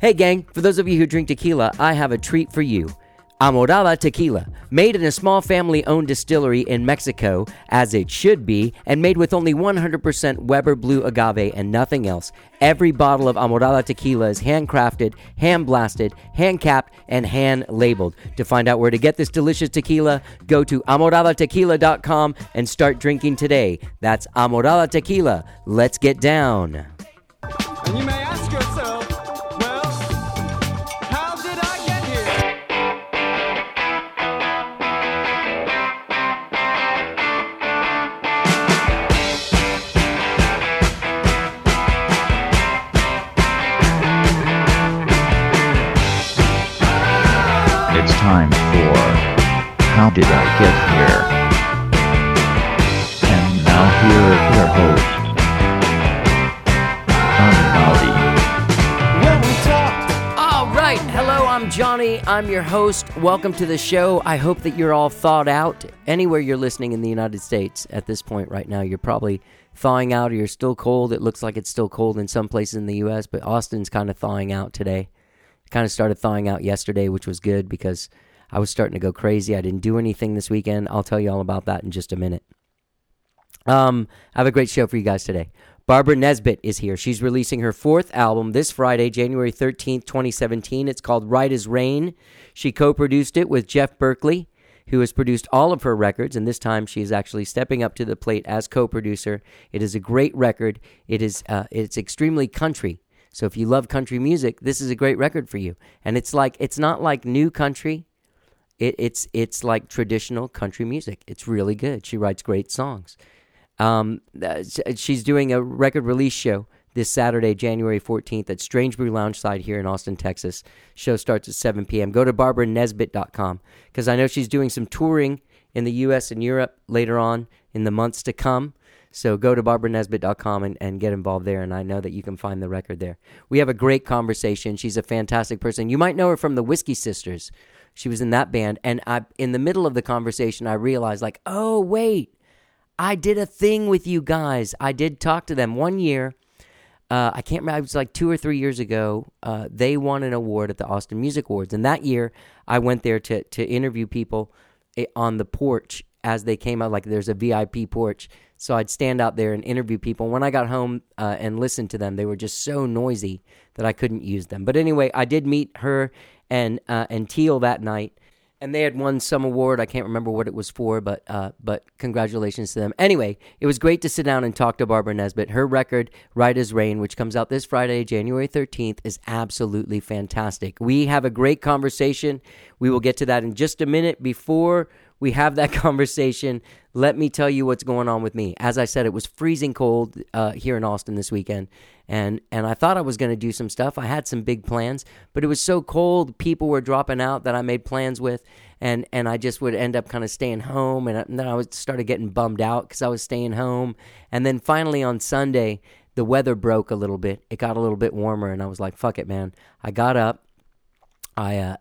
Hey gang, for those of you who drink tequila, I have a treat for you. Amorada Tequila, made in a small family-owned distillery in Mexico, as it should be, and made with only 100% Weber Blue Agave and nothing else. Every bottle of Amorada Tequila is handcrafted, hand-blasted, hand-capped, and hand-labeled. To find out where to get this delicious tequila, go to AmoradaTequila.com and start drinking today. That's Amorada Tequila. Let's get down. And you may ask yourself, well, how did I get here? It's time for How Did I Get Here? And now here is your host, Johnny Maldi. When we talked, All right, hello, I'm Johnny. I'm your host. Welcome to the show. I hope that you're all thawed out. Anywhere you're listening in the United States at this point right now, you're probably thawing out or you're still cold. It looks like it's still cold in some places in the U.S., but Austin's kind of thawing out today. Kind of started thawing out yesterday, which was good because I was starting to go crazy. I didn't do anything this weekend. I'll tell you all about that in just a minute. I have a great show for you guys today. Barbara Nesbitt is here. She's releasing her fourth album this Friday, January 13th, 2017. It's called Right as Rain. She co-produced it with Jeff Berkeley, who has produced all of her records, and this time she is actually stepping up to the plate as co-producer. It is a great record. It's extremely country. So if you love country music, this is a great record for you. And it's not like new country. It's like traditional country music. It's really good. She writes great songs. She's doing a record release show this Saturday, January 14th at Strange Brew Loungeside here in Austin, Texas. Show starts at 7 p.m. Go to BarbaraNesbitt.com because I know she's doing some touring in the U.S. and Europe later on in the months to come. So go to BarbaraNesbitt.com and get involved there, and I know that you can find the record there. We have a great conversation. She's a fantastic person. You might know her from the Whiskey Sisters. She was in that band, and in the middle of the conversation, I realized, oh, wait, I did a thing with you guys. I did talk to them one year. I can't remember. It was like 2 or 3 years ago. They won an award at the Austin Music Awards, and that year, I went there to interview people on the porch as they came out. Like there's a VIP porch. So I'd stand out there and interview people. When I got home and listened to them, they were just so noisy that I couldn't use them. But anyway, I did meet her and Teal that night, and they had won some award. I can't remember what it was for, but congratulations to them. Anyway, it was great to sit down and talk to Barbara Nesbitt. Her record, Right as Rain, which comes out this Friday, January 13th, is absolutely fantastic. We have a great conversation. We will get to that in just a minute. Before we have that conversation, let me tell you what's going on with me. As I said, it was freezing cold here in Austin this weekend, and I thought I was going to do some stuff. I had some big plans, but it was so cold, people were dropping out that I made plans with, and I just would end up kind of staying home, and then I started getting bummed out because I was staying home. And then finally on Sunday, the weather broke a little bit. It got a little bit warmer, and I was like, fuck it, man. I got up. I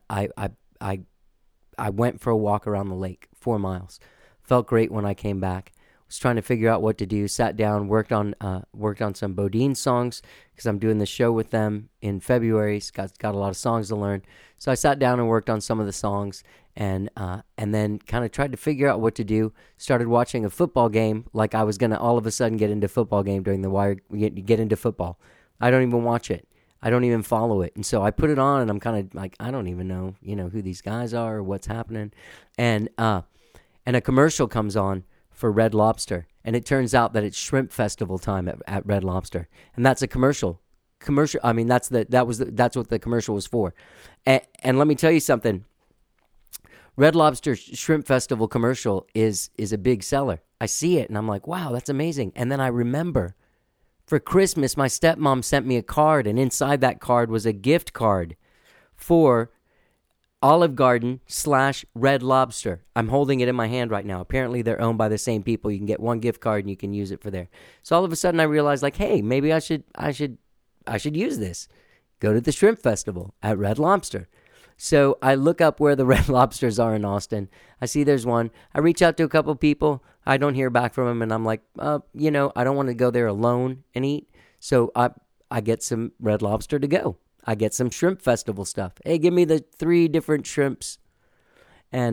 went for a walk around the lake, 4 miles. Felt great when I came back. Was trying to figure out what to do. Sat down, worked on some Bodine songs because I'm doing the show with them in February. Got a lot of songs to learn. So I sat down and worked on some of the songs, and then kind of tried to figure out what to do. Started watching a football game, like I was gonna all of a sudden get into football game during the wire. Get into football. I don't even watch it. I don't even follow it. And so I put it on, and I'm kind of like, I don't even know, who these guys are or what's happening. And a commercial comes on for Red Lobster, and it turns out that it's Shrimp Festival time at Red Lobster, and that's a commercial. I mean, that's what the commercial was for. And let me tell you something. Red Lobster Shrimp Festival commercial is a big seller. I see it, and I'm like, wow, that's amazing. And then I remember, for Christmas, my stepmom sent me a card, and inside that card was a gift card for Olive Garden / Red Lobster. I'm holding it in my hand right now. Apparently, they're owned by the same people. You can get one gift card, and you can use it for there. So all of a sudden, I realized, hey, maybe I should use this. Go to the Shrimp Festival at Red Lobster. So I look up where the Red Lobsters are in Austin. I see there's one. I reach out to a couple people. I don't hear back from them, and I'm like, I don't want to go there alone and eat. So I get some Red Lobster to go. I get some shrimp festival stuff. Hey, give me the 3 different shrimps and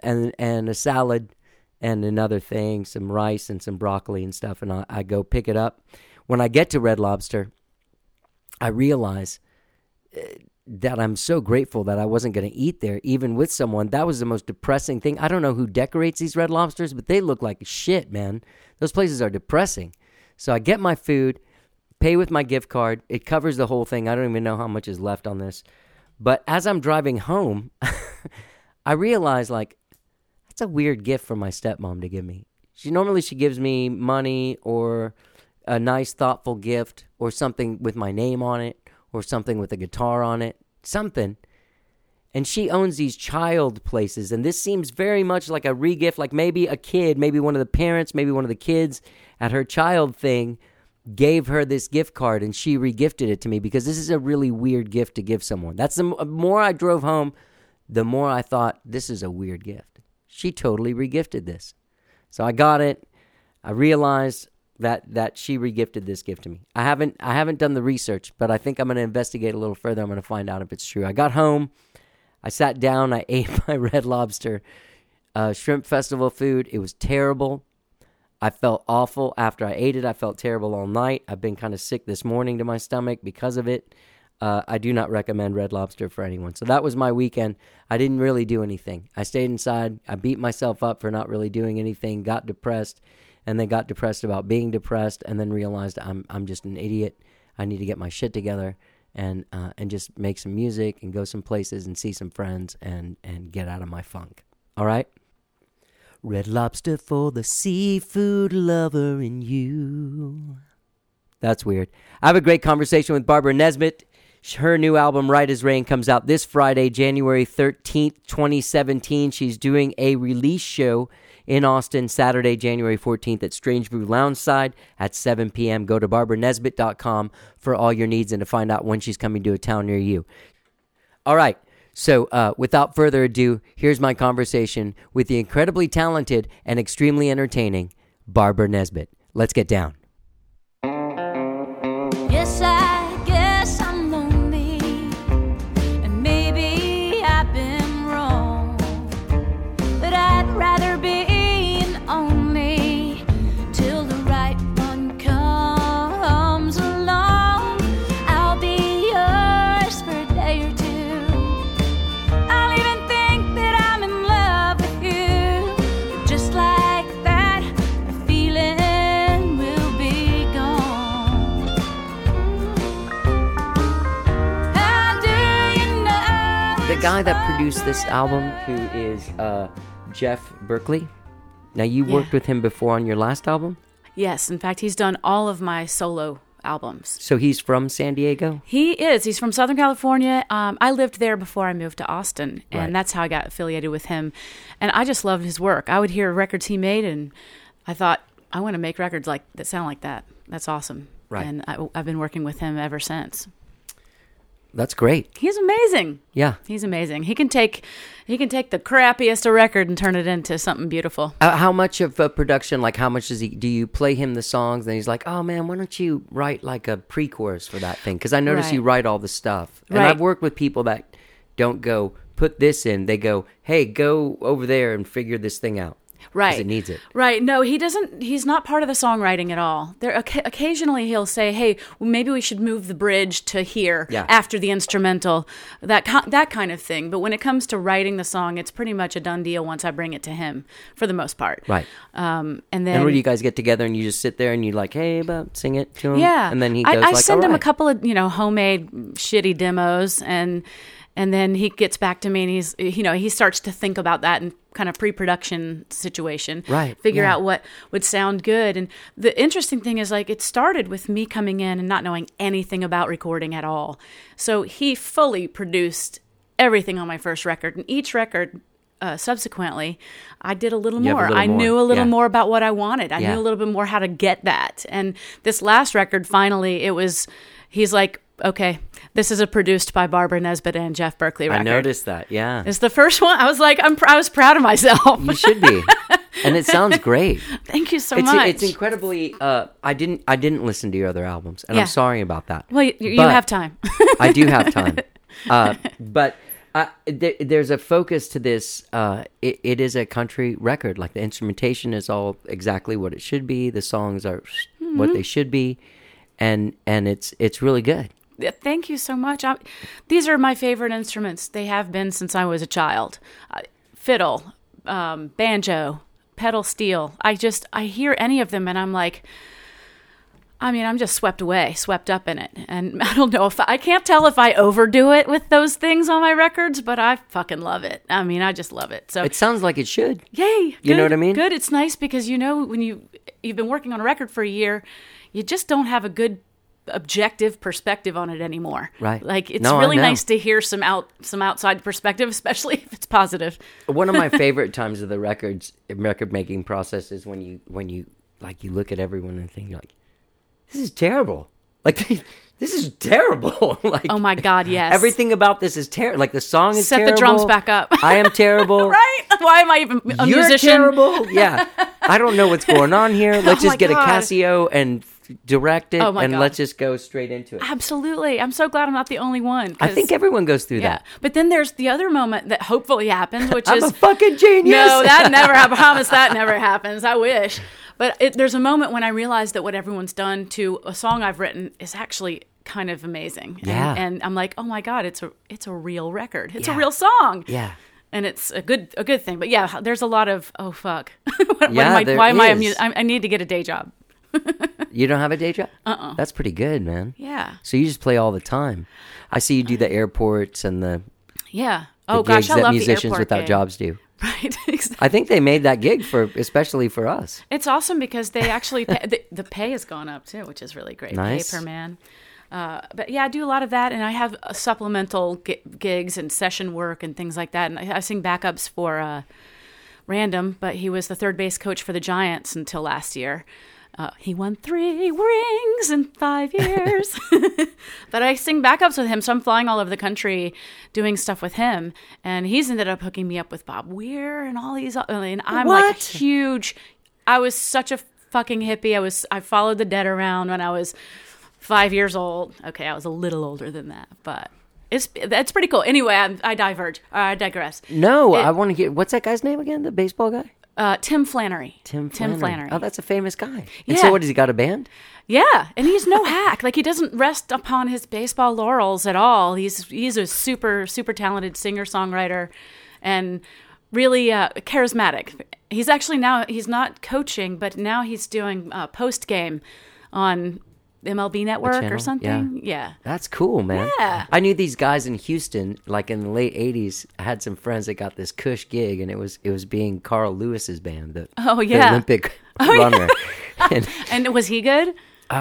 a salad and another thing, some rice and some broccoli and stuff, and I go pick it up. When I get to Red Lobster, I realize that I'm so grateful that I wasn't going to eat there, even with someone. That was the most depressing thing. I don't know who decorates these Red Lobsters, but they look like shit, man. Those places are depressing. So I get my food, pay with my gift card. It covers the whole thing. I don't even know how much is left on this. But as I'm driving home, I realize, like, that's a weird gift for my stepmom to give me. She gives me money or a nice, thoughtful gift or something with my name on it or something with a guitar on it, something. And she owns these child places, and this seems very much like a re-gift, like maybe a kid, maybe one of the parents, maybe one of the kids at her child thing gave her this gift card, and she re-gifted it to me, because this is a really weird gift to give someone. That's the more I drove home, the more I thought, this is a weird gift. She totally re-gifted this. So I got it. I realized that she re-gifted this gift to me. I haven't done the research, but I think I'm going to investigate a little further. I'm going to find out if it's true. I got home. I sat down. I ate my Red Lobster shrimp festival food. It was terrible. I felt awful after I ate it. I felt terrible all night. I've been kind of sick this morning to my stomach because of it. I do not recommend Red Lobster for anyone. So that was my weekend. I didn't really do anything. I stayed inside. I beat myself up for not really doing anything, got depressed, and then got depressed about being depressed, and then realized I'm just an idiot. I need to get my shit together and just make some music and go some places and see some friends and get out of my funk. All right? Red Lobster for the seafood lover in you. That's weird. I have a great conversation with Barbara Nesbitt. Her new album, Right as Rain, comes out this Friday, January 13th, 2017. She's doing a release show in Austin Saturday, January 14th at Strange Brew Lounge Side at 7 p.m. Go to barbaranesbitt.com for all your needs and to find out when she's coming to a town near you. All right. So without further ado, here's my conversation with the incredibly talented and extremely entertaining Barbara Nesbitt. Let's get down. Yes, I guess I'm lonely, and maybe I've been wrong, but I'd rather be an only till the right one comes along. I'll be yours for a day or two. I'll even think that I'm in love with you. Just like that, the feeling will be gone. How do you know? The guy that produced this album, who is Jeff Berkeley. Now, you worked with him before on your last album? Yes, in fact, he's done all of my solo albums. So he's from San Diego? He is. He's from Southern California. I lived there before I moved to Austin, and Right. that's how I got affiliated with him. And I just loved his work. I would hear records he made, and I thought, I want to make records like that sound like that. That's awesome. Right. And I've been working with him ever since. That's great. He's amazing. Yeah. He's amazing. He can take the crappiest of record and turn it into something beautiful. How much of a production, like how much do you play him the songs and he's like, oh man, why don't you write like a pre-chorus for that thing? Because I notice Right. you write all the stuff. And Right. I've worked with people that don't go, put this in. They go, hey, go over there and figure this thing out. Right. Because it needs it. Right. No, he doesn't. He's not part of the songwriting at all. There, occasionally he'll say, "Hey, well, maybe we should move the bridge to here after the instrumental," that kind of thing. But when it comes to writing the song, it's pretty much a done deal once I bring it to him, for the most part. Right. And then, And when you guys get together and you just sit there and you like, hey, sing it to him. yeah, And then he goes I like, send all him a right. couple of homemade shitty demos, and then he gets back to me and he starts to think about that and kind of pre-production situation, Right, figure yeah. out what would sound good. And the interesting thing is, like, it started with me coming in and not knowing anything about recording at all. So he fully produced everything on my first record, and each record subsequently I did a little You have a more. little I more, knew a little yeah. more about what I wanted. I Yeah. knew a little bit more how to get that. And this last record, finally, he's like, okay, this is a produced by Barbara Nesbitt and Jeff Berkeley record. I noticed that, yeah. It's the first one. I was like, I was proud of myself. You should be. And it sounds great. Thank you so much. It's incredibly. I didn't listen to your other albums, and Yeah. I'm sorry about that. Well, you But have time. I do have time, but there's a focus to this. It is a country record. Like the instrumentation is all exactly what it should be. The songs are what they should be, and it's really good. Yeah, thank you so much. These are my favorite instruments. They have been since I was a child. Fiddle, banjo, pedal steel. I hear any of them and I'm like, I'm just swept up in it. And I don't know I can't tell if I overdo it with those things on my records, but I fucking love it. I just love it. So It sounds like it should. yay. You know what I mean? Good. It's nice because when you've been working on a record for a year, you just don't have a good objective perspective on it anymore. Right. Like it's No, I really know. nice to hear some outside perspective, especially if it's positive. One of my favorite times of the record making process is when you like you look at everyone and think like, this is terrible. Like this is terrible. Like Oh my God, yes. everything about this is terrible. Like the song is Set terrible. the drums back up. I am terrible. Right? Why am I even a You're musician? terrible. Yeah. I don't know what's going on here. Let's Oh just my get a God. Casio and direct it, Oh my and God. let's just go straight into it. Absolutely. I'm so glad I'm not the only one. I think everyone goes through yeah. that. But then there's the other moment that hopefully happens, which I'm is a fucking genius. No, that never happens. I promise that never happens. I wish. But there's a moment when I realize that what everyone's done to a song I've written is actually kind of amazing. Yeah. And I'm like, oh my God, it's a real record. It's Yeah. a real song. Yeah. And it's a good thing. But yeah, there's a lot of, oh fuck. Yeah, there why am I a is. I need to get a day job. You don't have a day job? That's pretty good, man. Yeah. So you just play all the time. I see you do the airports and the Yeah. the Oh gigs gosh, I that love musicians the airport without gig. jobs do. Right. Exactly. I think they made that gig especially for us. It's awesome because they actually the pay has gone up too, which is really great. Nice. Pay per man. But yeah, I do a lot of that, and I have supplemental gigs and session work and things like that. And I sing backups for Random, but he was the third base coach for the Giants until last year. He won 3 rings in 5 years. But I sing backups with him, so I'm flying all over the country doing stuff with him. And he's ended up hooking me up with Bob Weir and all these. And I'm like What? huge. I was such a fucking hippie. I followed the Dead around when I was 5 years old. Okay, I was a little older than that, but that's pretty cool. Anyway, I digress. No, I want to get. What's that guy's name again? The baseball guy? Tim Flannery. Tim Flannery. Oh, that's a famous guy. And Yeah. so what, has he got a band? Yeah, and he's no hack. Like he doesn't rest upon his baseball laurels at all. He's a super talented singer songwriter, and really charismatic. He's actually he's not coaching, but now he's doing post game on MLB Network or channel? something. Yeah. That's cool, man. Yeah. I knew these guys in Houston, like in the late '80s. I had some friends that got this Cush gig, and it was being Carl Lewis's band, the Olympic runner. And was he good?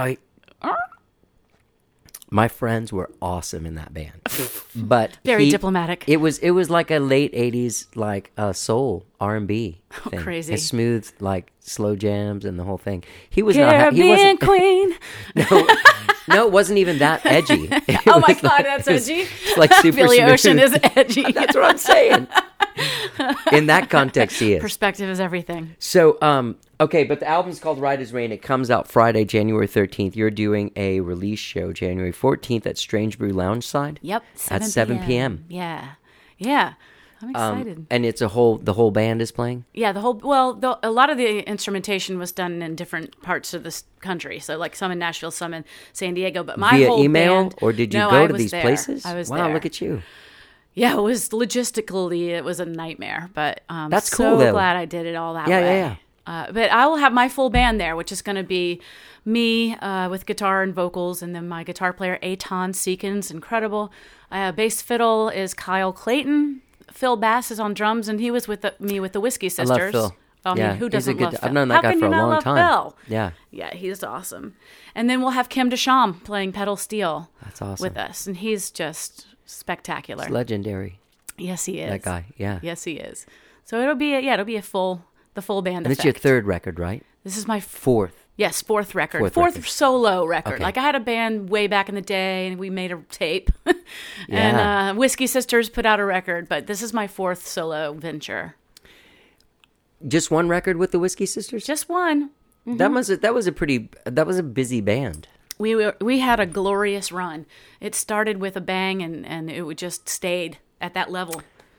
My friends were awesome in that band, but Very diplomatic. It was like a late '80s like soul R&B thing. crazy. It's smooth, like slow jams and the whole thing. He was Caribbean not. He wasn't. Queen. No, it wasn't even that edgy. It Oh my was God, like- that's it was edgy. Like super Billy smooth. Ocean is edgy. That's what I'm saying. In that context, he is. Perspective is everything. So, okay, but the album's called Ride as Rain. It comes out Friday, January 13th. You're doing a release show January 14th at Strange Brew Lounge Side. Yep. At 7 p.m. Yeah. Yeah. I'm excited. And it's the whole band is playing? Yeah, a lot of the instrumentation was done in different parts of this country. So, like some in Nashville, some in San Diego. But my Via whole email? band, Or did you No, go I to was these there. places? I was wow, there. look at you. Yeah, it was logistically, it was a nightmare. But That's so cool, though. glad I did it all that Yeah, way. yeah, But I will have my full band there, which is going to be me with guitar and vocals, and then my guitar player, Eitan Seekins, incredible. Bass fiddle is Kyle Clayton. Phil Bass is on drums, and he was with me with the Whiskey I love Sisters. Phil. I Yeah, mean, who he's a doesn't good- love Phil? I've known that How guy can for you a not long love time. Phil? Yeah. Yeah, he's awesome. And then we'll have Kim Desham playing pedal steel That's awesome. with us, and he's just spectacular. It's legendary. Yes, he is. That guy, yeah. Yes, he is. So it'll be the full band. And it's your third record, right? This is my Fourth. Yes, fourth record. Fourth Fourth record. solo record. Okay. Like I had a band way back in the day and we made a tape. Yeah. And Whiskey Sisters put out a record, but this is my fourth solo venture. Just one record with the Whiskey Sisters? Just one. That was a busy band. We had a glorious run. It started with a bang, and it just stayed at that level.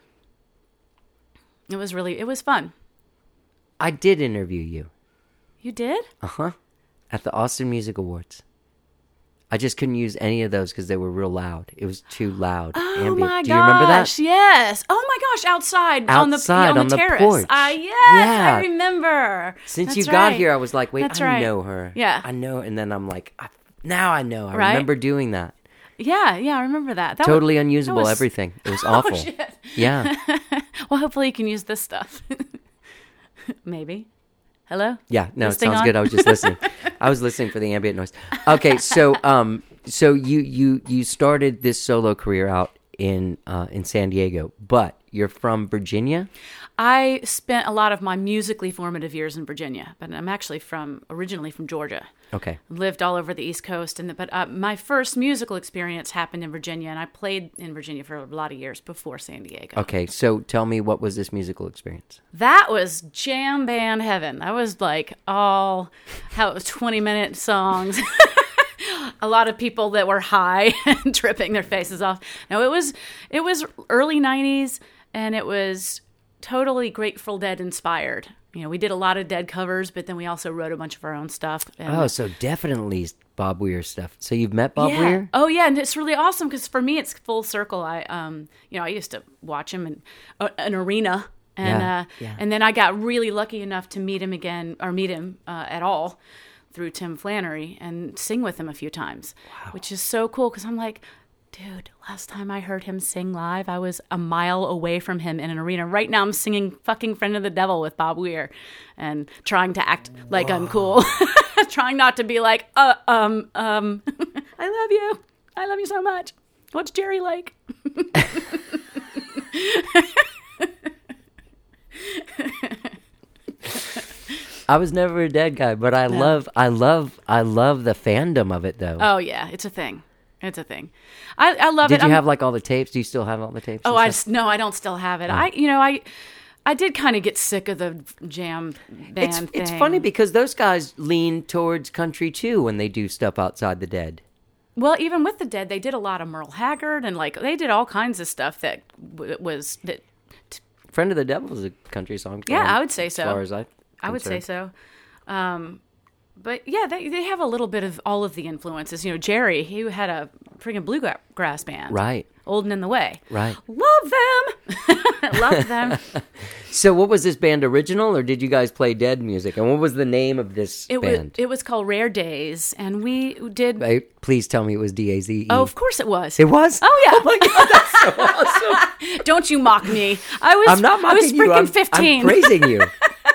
It was fun. I did interview you. You did? At the Austin Music Awards. I just couldn't use any of those because they were real loud. It was too loud. Oh ambient. my gosh! Do you remember that? Yes. Oh my gosh! Outside on the terrace. Porch. Yes, I remember. Since That's you got right. here, I was like, wait, That's I right. know her. Yeah. I know. And then I'm like, now I know. I Right? remember doing that. Yeah, I remember that. Totally unusable. Everything. It was awful. Oh, shit. Yeah. Well, hopefully you can use this stuff. Maybe. Hello? Yeah. No, This it thing sounds on? good. I was just listening. I was listening for the ambient noise. Okay, so you started this solo career out in San Diego, but you're from Virginia? I spent a lot of my musically formative years in Virginia, but I'm actually originally from Georgia. Okay. Lived all over the East Coast, but my first musical experience happened in Virginia, and I played in Virginia for a lot of years before San Diego. Okay, so tell me, what was this musical experience? That was jam band heaven. That was like how it was 20-minute songs. A lot of people that were high and tripping their faces off. No, it was early 90s, and it was totally Grateful Dead inspired. We did a lot of Dead covers, but then we also wrote a bunch of our own stuff. And So definitely Bob Weir stuff. So you've met Bob yeah. Weir? Oh yeah, and it's really awesome because for me it's full circle. I used to watch him in an arena, and and then I got really lucky enough to meet him at all through Tim Flannery and sing with him a few times, which is so cool because I'm like, dude, last time I heard him sing live, I was a mile away from him in an arena. Right now I'm singing fucking Friend of the Devil with Bob Weir and trying to act like I'm cool. Trying not to be like, I love you. I love you so much. What's Jerry like? I was never a Dead guy, but I love the fandom of it though. Oh yeah, it's a thing. It's a thing. I love it. Did you have like all the tapes? Do you still have all the tapes? Oh, I don't still have it. I did kind of get sick of the jam band thing. It's funny because those guys lean towards country too when they do stuff outside the Dead. Well, even with the Dead, they did a lot of Merle Haggard and they did all kinds of stuff that was that. Friend of the Devil is a country song. Yeah, I would say so. As far as I would say so. But yeah, they have a little bit of all of the influences. Jerry, he had a freaking bluegrass band. Right. Old and in the Way. Right. Love them. Love them. So what was this band original, or did you guys play Dead music? And what was the name of this band? It was called Rare Days, and we did... Please tell me it was DAZE. Oh, of course it was. It was? Oh, yeah. Oh, my God, that's so awesome. Don't you mock me. I'm not mocking you. I was freaking 15. I'm praising you.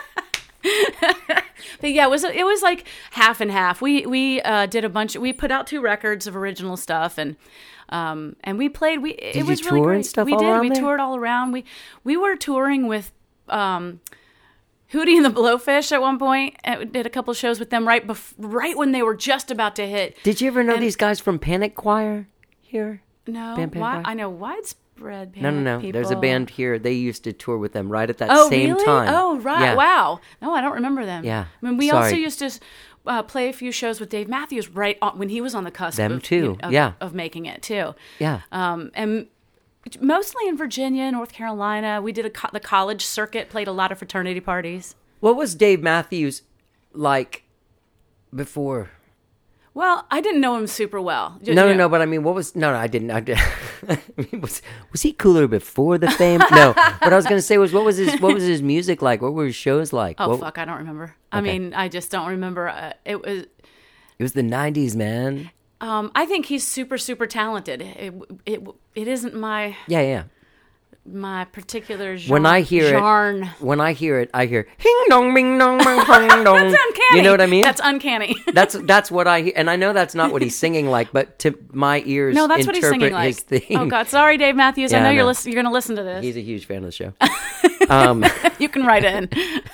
But yeah, it was like half and half. We did a bunch. We put out 2 records of original stuff, and we played. It was you really tour great. and stuff We all did. around We there? toured all around. We were touring with Hootie and the Blowfish at one point. And we did a couple shows with them right when they were just about to hit. Did you ever know these guys from Panic Choir here? No, Band Panic Choir? I know Widespread. No. People. There's a band here. They used to tour with them right at that Oh, same really? time. Oh, right. Yeah. Wow. No, I don't remember them. Yeah. I mean, we also Sorry. used to play a few shows with Dave Matthews when he was on the cusp Them of, too. Yeah. of making it too. Yeah. And mostly in Virginia, North Carolina. We did the college circuit, played a lot of fraternity parties. What was Dave Matthews like before? Well, I didn't know him super well. No, but I mean, what was... No, I didn't. I mean, was he cooler before the fame? No. What I was going to say was, what was his music like? What were his shows like? Oh, fuck, I don't remember. I mean, I just don't remember. It was the 90s, man. I think he's super, super talented. It isn't my... Yeah. My particular genre. When I hear it, I hear hing dong, bing dong, bing dong, dong. That's uncanny. You know what I mean? That's uncanny. That's what I hear, and I know that's not what he's singing like, but to my ears, no, that's what he's singing like. His thing. Oh God, sorry, Dave Matthews. Yeah, I know you're no. you're going to listen to this. He's a huge fan of the show. You can write in.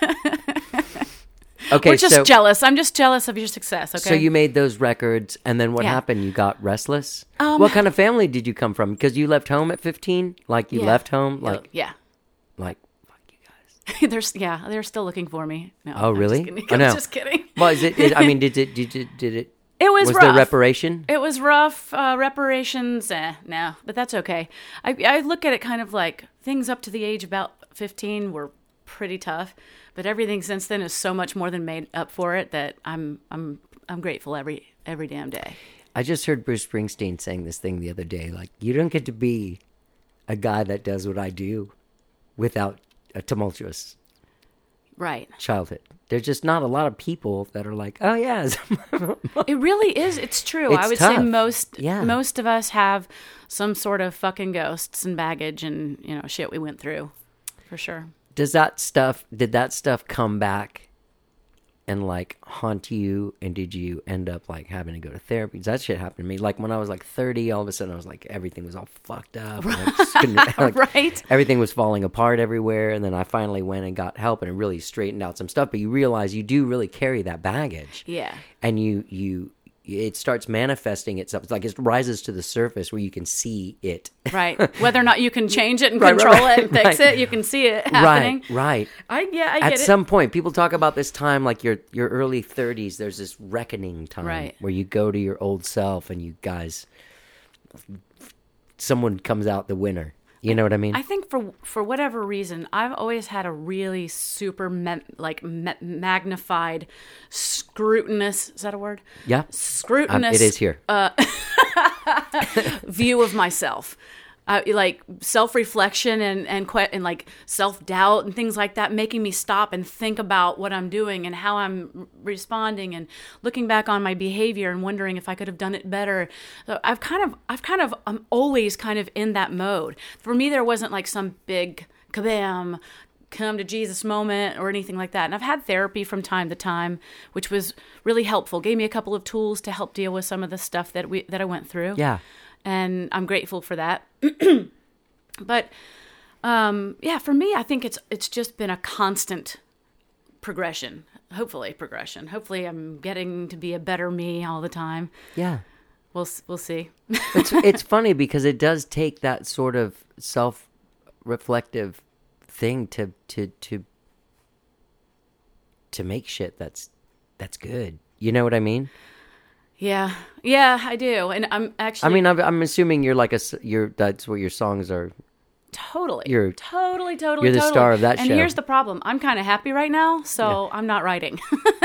Okay, We're just jealous. I'm just jealous of your success. Okay. So you made those records, and then what Yeah. happened? You got restless. What kind of family did you come from? Because you left home at 15. Like you Yeah. left home. Like yeah. fuck you guys. they're still looking for me. No, Oh, really? I'm just kidding. Oh, no. I'm just kidding. Well, is it? I mean, did it? It was Was rough. there reparation? It was rough. Reparations, no, but that's okay. I look at it kind of like things up to the age about 15 were pretty tough, but everything since then is so much more than made up for it that I'm grateful every damn day. I just heard Bruce Springsteen saying this thing the other day. Like, you don't get to be a guy that does what I do without a tumultuous Right. childhood. There's just not a lot of people that are like, oh yeah. It really is. It's true. It's I would tough. say Yeah. most of us have some sort of fucking ghosts and baggage and shit we went through, for sure. Did that stuff come back and like haunt you? And did you end up like having to go to therapy? 'Cause that shit happened to me. Like when I was like 30, all of a sudden I was like, everything was all fucked up. And I just couldn't- like, Right. Everything was falling apart everywhere. And then I finally went and got help and it really straightened out some stuff. But you realize you do really carry that baggage. Yeah. And it starts manifesting itself. It's like it rises to the surface where you can see it. Right. Whether or not you can change it and Right, control right, it and fix right. it, you can see it happening. Right. I get At it. some point, people talk about this time like your early 30s. There's this reckoning time Right. where you go to your old self and you guys, someone comes out the winner. You know what I mean? I think for whatever reason, I've always had a really super magnified, scrutinous. Is that a word? Yeah. Scrutinous. It is here. View of myself. Like self-reflection and like self-doubt and things like that, making me stop and think about what I'm doing and how I'm responding and looking back on my behavior and wondering if I could have done it better. So I'm always kind of in that mode. For me, there wasn't like some big kabam, come to Jesus moment or anything like that. And I've had therapy from time to time, which was really helpful. Gave me a couple of tools to help deal with some of the stuff that I went through. Yeah. And I'm grateful for that. But for me, I think it's just been a constant progression. Hopefully, I'm getting to be a better me all the time. Yeah. We'll see. It's funny because it does take that sort of self-reflective thing to make shit that's good. You know what I mean? Yeah, I do. And I'm actually. I mean, I'm assuming you're like that's what your songs are. Totally. You're totally. You're the star of that and show. And here's the problem: I'm kind of happy right now, so I'm not writing.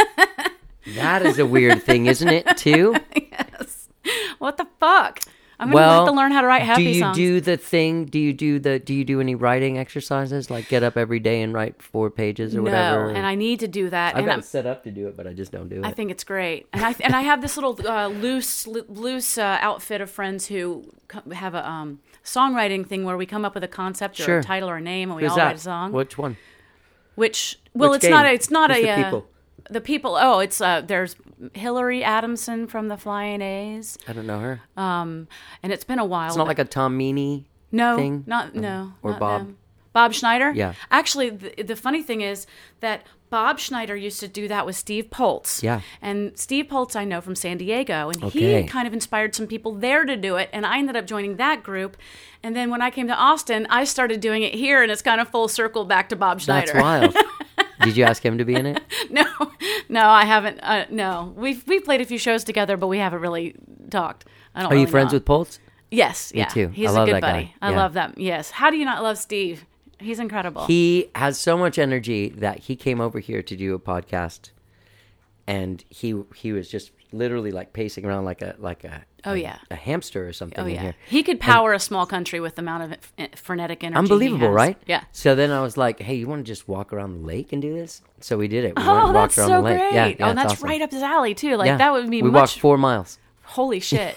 That is a weird thing, isn't it? Too. Yes. What the fuck? I'm gonna have to learn how to write happy songs. Do you do any writing exercises? Like get up every day and write 4 pages or whatever? No, and I need to do that. I've and got set up to do it, but I just don't do it. I think it's great, and I have this little loose outfit of friends who have a songwriting thing where we come up with a concept or a title or a name, and we Who's all that? write a song. Which one? Which Which game? it's not Who's a the people? The people. Oh, it's there's Hillary Adamson from the Flying A's. I don't know her. And it's been a while. It's not like a Tom Meany thing? Or not Bob? them. Bob Schneider? Yeah. Actually, the funny thing is that Bob Schneider used to do that with Steve Poltz. Yeah. And Steve Poltz I know from San Diego, and Okay. he kind of inspired some people there to do it, and I ended up joining that group. And then when I came to Austin, I started doing it here, and it's kind of full circle back to Bob Schneider. That's wild. Did you ask him to be in it? No, I haven't. No, we've played a few shows together, but we haven't really talked. I don't. Are you really friends know. with Poltz? Yes, Me yeah. too. He's I love a good that guy. buddy. I Yeah. love that. Yes. How do you not love Steve? He's incredible. He has so much energy that he came over here to do a podcast, and he was just literally like pacing around like a a hamster or something. Oh in yeah. here. He could power a small country with the amount of frenetic energy. Unbelievable, he has. right? Yeah. So then I was like, "Hey, you want to just walk around the lake and do this?" So we did it. We went Oh, and walked that's around so the lake. great. Yeah, oh, it's that's awesome. right up his alley too. Like Yeah. that would be We much. walked 4 miles. Holy shit.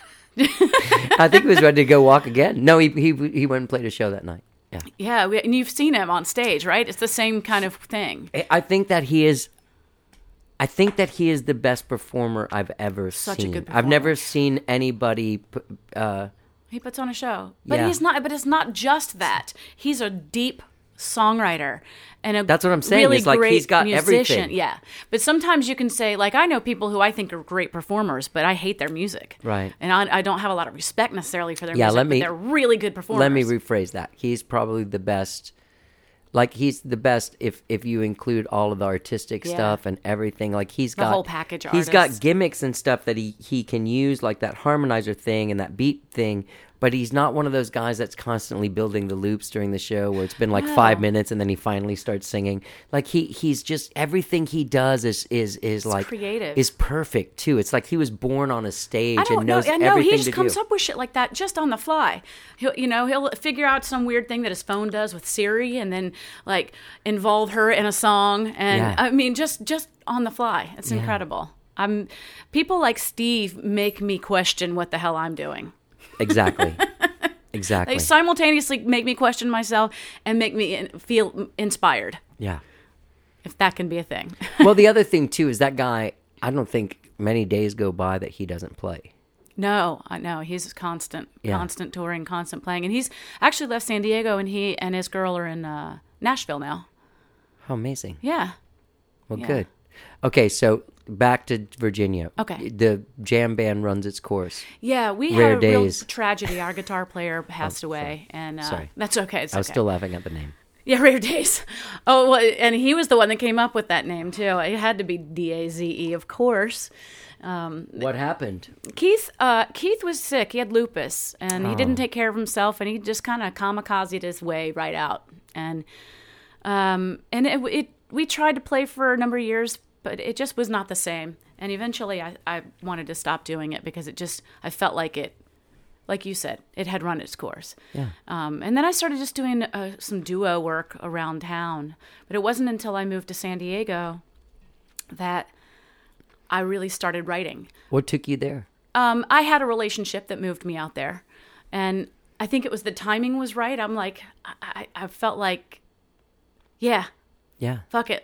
I think he was ready to go walk again. No, he went and played a show that night. Yeah. Yeah, and you've seen him on stage, right? It's the same kind of thing. I think that he is the best performer I've ever Such seen. a good I've never performer. seen anybody. He puts on a show, but Yeah. he's not. But it's not just that. He's a deep songwriter and a That's what I'm saying. really It's like great he's got musician. everything. Yeah, but sometimes you can say, like, I know people who I think are great performers, but I hate their music. Right. And I don't have a lot of respect necessarily for their Yeah, music. let me- but they're really good performers. Let me rephrase that. He's probably the best Like he's the best if you include all of the artistic Yeah. stuff and everything. Like he's The got whole package He's got artist. gimmicks and stuff that he can use, like that harmonizer thing and that beat thing. But he's not one of those guys that's constantly building the loops during the show where it's been like 5 minutes and then he finally starts singing. Like he's just everything he does is like creative. is perfect too. It's like he was born on a stage I don't and know. knows I know everything he just to comes do. up with shit like that just on the fly. He'll figure out some weird thing that his phone does with Siri, and then like involve her in a song. And Yeah. I mean, just on the fly. It's incredible. People like Steve make me question what the hell I'm doing. Exactly. Exactly. They simultaneously make me question myself and make me feel inspired, Yeah. if that can be a thing. Well, the other thing too is that guy. I don't think many days go by that he doesn't play. No, I know. He's constant Yeah. touring, constant playing. And he's actually left San Diego, and he and his girl are in Nashville now. How amazing. Yeah. Well, Yeah. good. Okay, so back to Virginia. Okay. The jam band runs its course. Yeah, we Rare had a real days. tragedy. Our guitar player passed away, and Sorry. that's okay. It's I was okay. still laughing at the name. Yeah, Rare Days. Oh, well, and he was the one that came up with that name too. It had to be Daze, of course. What happened? Keith was sick. He had lupus, and he didn't take care of himself, and he just kind of kamikazed his way right out. And we tried to play for a number of years, but it just was not the same. And eventually, I wanted to stop doing it because I felt like it, like you said, it had run its course. Yeah. And then I started just doing some duo work around town. But it wasn't until I moved to San Diego that I really started writing. What took you there? I had a relationship that moved me out there. And I think it was the timing was right. I'm like, I felt like, yeah, Yeah. fuck it.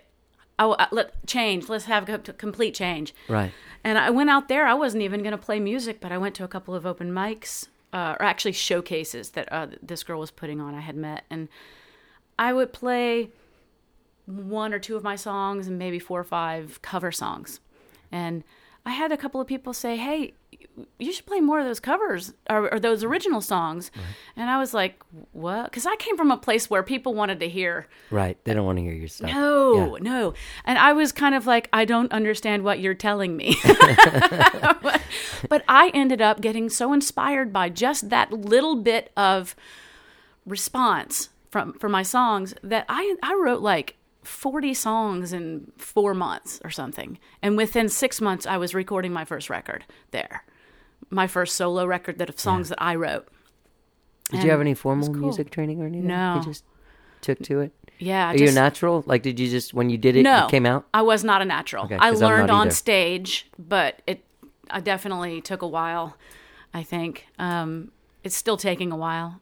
Let's have a complete change. Right. And I went out there. I wasn't even going to play music, but I went to a couple of open mics, or actually showcases that this girl was putting on. I had met, and I would play one or two of my songs and maybe 4 or 5 cover songs. And I had a couple of people say, "Hey, you should play more of those covers or those original songs." Right. And I was like, "What?" Because I came from a place where people wanted to hear. Right. They don't want to hear your stuff. No. And I was kind of like, I don't understand what you're telling me. But I ended up getting so inspired by just that little bit of response for my songs that I wrote like 40 songs in 4 months or something. And within 6 months, I was recording my first record there. My first solo record of songs that I wrote. Did you have any formal cool. music training or anything? No. You just took to it? Yeah. Are you a natural? Like, did you just, when you did it, No, it came out? I was not a natural. Okay, I 'cause I'm learned not on either. stage, but I definitely took a while, I think. It's still taking a while.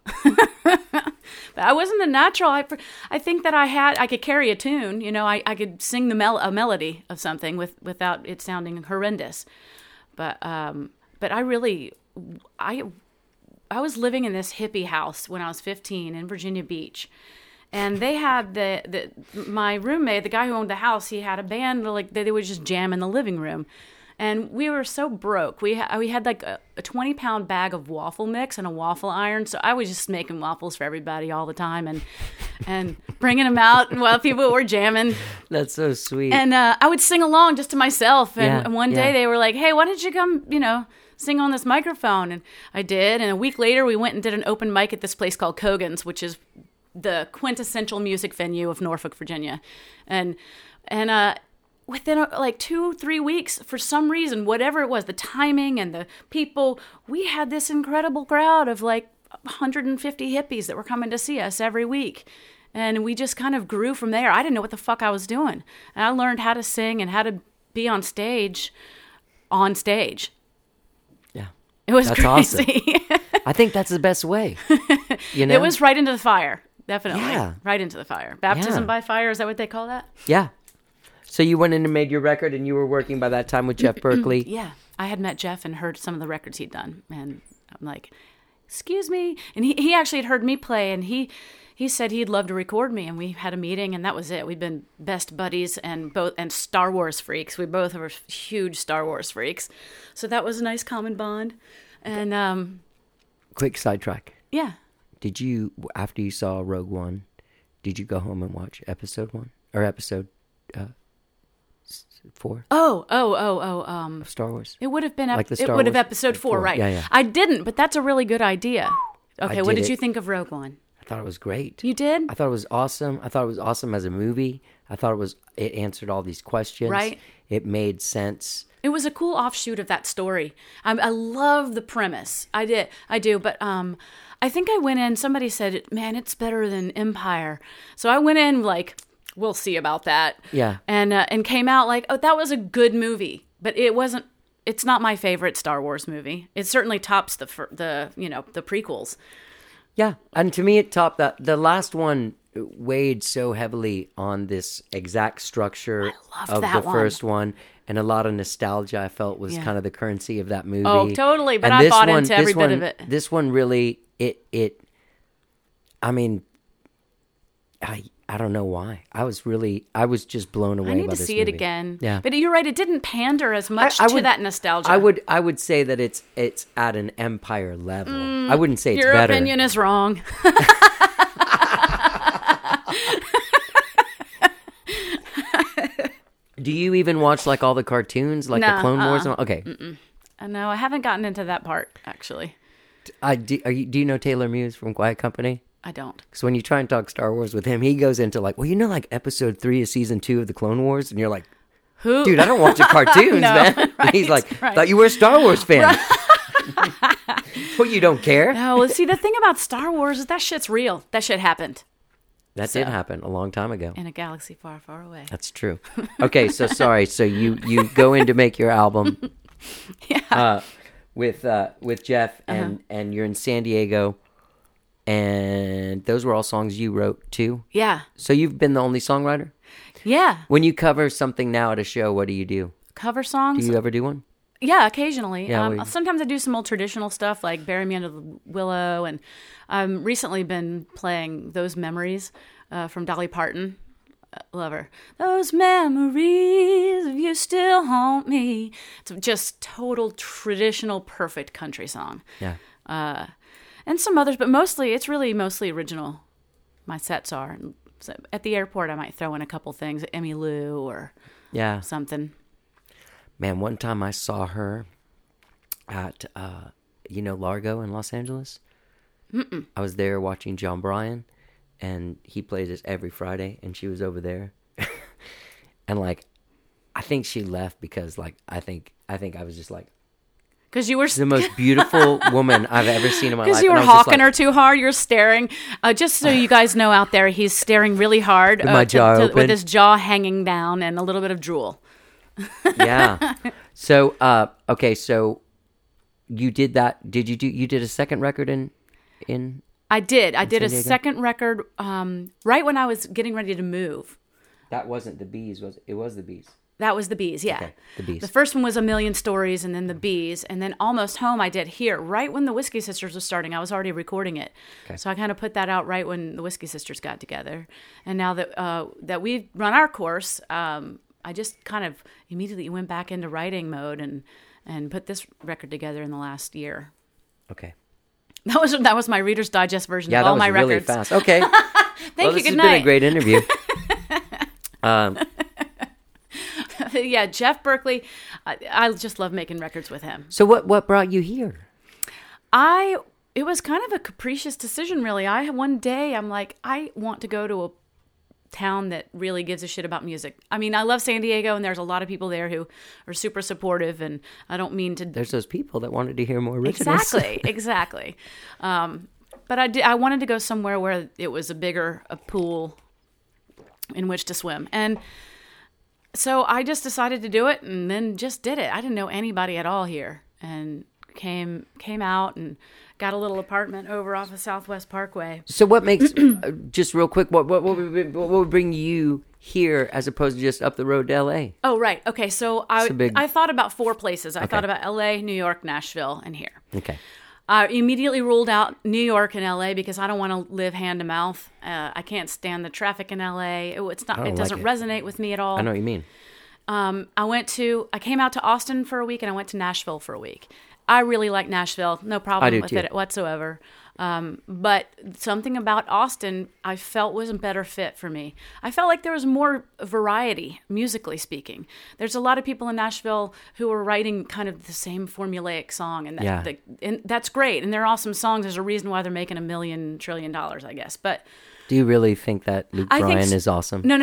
But I wasn't a natural. I think that I could carry a tune. You know, I could sing a melody of something without it sounding horrendous. But I really, I was living in this hippie house when I was 15 in Virginia Beach. And they had my roommate, the guy who owned the house, he had a band, like they would just jam in the living room. And we were so broke. We had like a 20-pound bag of waffle mix and a waffle iron. So I was just making waffles for everybody all the time and bringing them out while people were jamming. That's so sweet. And I would sing along just to myself. And, Yeah, and one day yeah. they were like, "Hey, why don't you come, sing on this microphone?" And I did. And a week later, we went and did an open mic at this place called Kogan's, which is the quintessential music venue of Norfolk, Virginia. And within like 2-3 weeks, for some reason, whatever it was, the timing and the people, we had this incredible crowd of like 150 hippies that were coming to see us every week. And we just kind of grew from there. I didn't know what the fuck I was doing. And I learned how to sing and how to be on stage. Yeah. It was That's crazy. I think that's the best way. You know? It was right into the fire. Definitely. Yeah. Right into the fire. Baptism Yeah. by fire, is that what they call that? Yeah. So you went in and made your record, and you were working by that time with Jeff Berkeley. Yeah. I had met Jeff and heard some of the records he'd done. And I'm like, "Excuse me." And he actually had heard me play, and he said he'd love to record me. And we had a meeting, and that was it. We've been best buddies and Star Wars freaks. We both were huge Star Wars freaks. So that was a nice common bond. And Quick sidetrack. yeah. Did you, after you saw Rogue One, Did you go home and watch episode 1 or episode 4 of Star Wars? It would have been Like the it Star would have Wars? episode 4, right? Yeah. I didn't, but that's a really good idea. Okay, what did did it. you think of Rogue One? I thought it was great. You did? I thought it was awesome. I thought it was awesome as a movie. I thought it answered all these questions. Right. It made sense. It was a cool offshoot of that story. I love the premise. I do, but I think I went in, somebody said, man, it's better than Empire. So I went in like, we'll see about that. Yeah. And came out like, oh, that was a good movie. But it's not my favorite Star Wars movie. It certainly tops the prequels. Yeah, and to me, it topped that. The last one weighed so heavily on this exact structure of the first one, and a lot of nostalgia. I felt was kind of the currency of that movie. Oh, totally. But And I this bought one- into every this bit one- of it. This one really, I don't know why. I was just blown away. I need by to this see it movie. again. Yeah, But you're right, it didn't pander as much I to would- that nostalgia. I would say that it's at an Empire level. I wouldn't say it's Your better. opinion is wrong. Do you even watch like all the cartoons, like the Nah, Clone Wars? And all? Okay, No, I haven't gotten into that part, actually. do you know Taylor Muse from Quiet Company? I don't. Because when you try and talk Star Wars with him, he goes into like, well, like episode 3 of season 2 of the Clone Wars, and you're like, Who? dude, I don't watch the cartoons, No, man. right, He's like, right. thought you were a Star Wars fan. Well, you don't care. No, well, see, the thing about Star Wars is that shit's real. That shit happened That did happen a long time ago. in a galaxy far, far away. That's true. Okay, so sorry. So you go in to make your album, with Jeff, and you're in San Diego, and those were all songs you wrote too. Yeah. So you've been the only songwriter. Yeah. When you cover something now at a show, what do you do? Cover songs? Do you ever do one? Yeah, occasionally. Yeah, Sometimes I do some old traditional stuff like Bury Me Under the Willow, and I've recently been playing Those Memories from Dolly Parton. Love her. Those memories of you still haunt me. It's just total traditional, perfect country song. Yeah. And some others, but it's really mostly original. My sets are. So at the airport, I might throw in a couple things, Emmy Lou or Yeah. something. Man, one time I saw her at, Largo in Los Angeles. I was there watching John Bryan, and he plays this every Friday, and she was over there. And, I think she left because, I think I was just like, Because you were the most beautiful woman I've ever seen in my life. Because you And were I was just hawking like, her too hard. You're staring. Just so you guys know out there, he's staring really hard With my jaw open. with his jaw hanging down and a little bit of drool. Yeah. So, okay, so you did that. You did a second record in I did. I did a San Diego? second record right when I was getting ready to move. That wasn't the Bees, was it? It was the Bees. That was the Bees, yeah. Okay, the Bees. The first one was A Million Stories, and then the Bees, and then Almost Home I did here, right when the Whiskey Sisters was starting. I was already recording it. Okay. So I kind of put that out right when the Whiskey Sisters got together. And now that we've run our course, I just kind of immediately went back into writing mode and put this record together in the last year. Okay. That was my Reader's Digest version Yeah, of that all was my really records. fast. Okay. Thank Well, you. this Good has night. been a great interview. Yeah, Jeff Berkeley. I just love making records with him. So what brought you here? It was kind of a capricious decision, really. One day I'm like, I want to go to a town that really gives a shit about music. I mean, I love San Diego, and there's a lot of people there who are super supportive, and I don't mean to. There's those people that wanted to hear more originals. Exactly. But I wanted to go somewhere where it was a pool in which to swim, and so I just decided to do it, and then just did it. I didn't know anybody at all here, and came out and got a little apartment over off of Southwest Parkway. So what makes just real quick? What would bring you here as opposed to just up the road to L.A.? Oh, right. Okay, so I thought about 4 places. I thought about L.A., New York, Nashville, and here. Okay. I immediately ruled out New York and L.A. because I don't want to live hand to mouth. I can't stand the traffic in L.A. It doesn't resonate with me at all. I know what you mean. I came out to Austin for a week, and I went to Nashville for a week. I really like Nashville. No problem with it whatsoever. But something about Austin I felt was a better fit for me. I felt like there was more variety, musically speaking. There's a lot of people in Nashville who are writing kind of the same formulaic song, and, and that's great. And they're awesome songs. There's a reason why they're making $1 million trillion, I guess. But do you really think that Luke Bryan is awesome? No.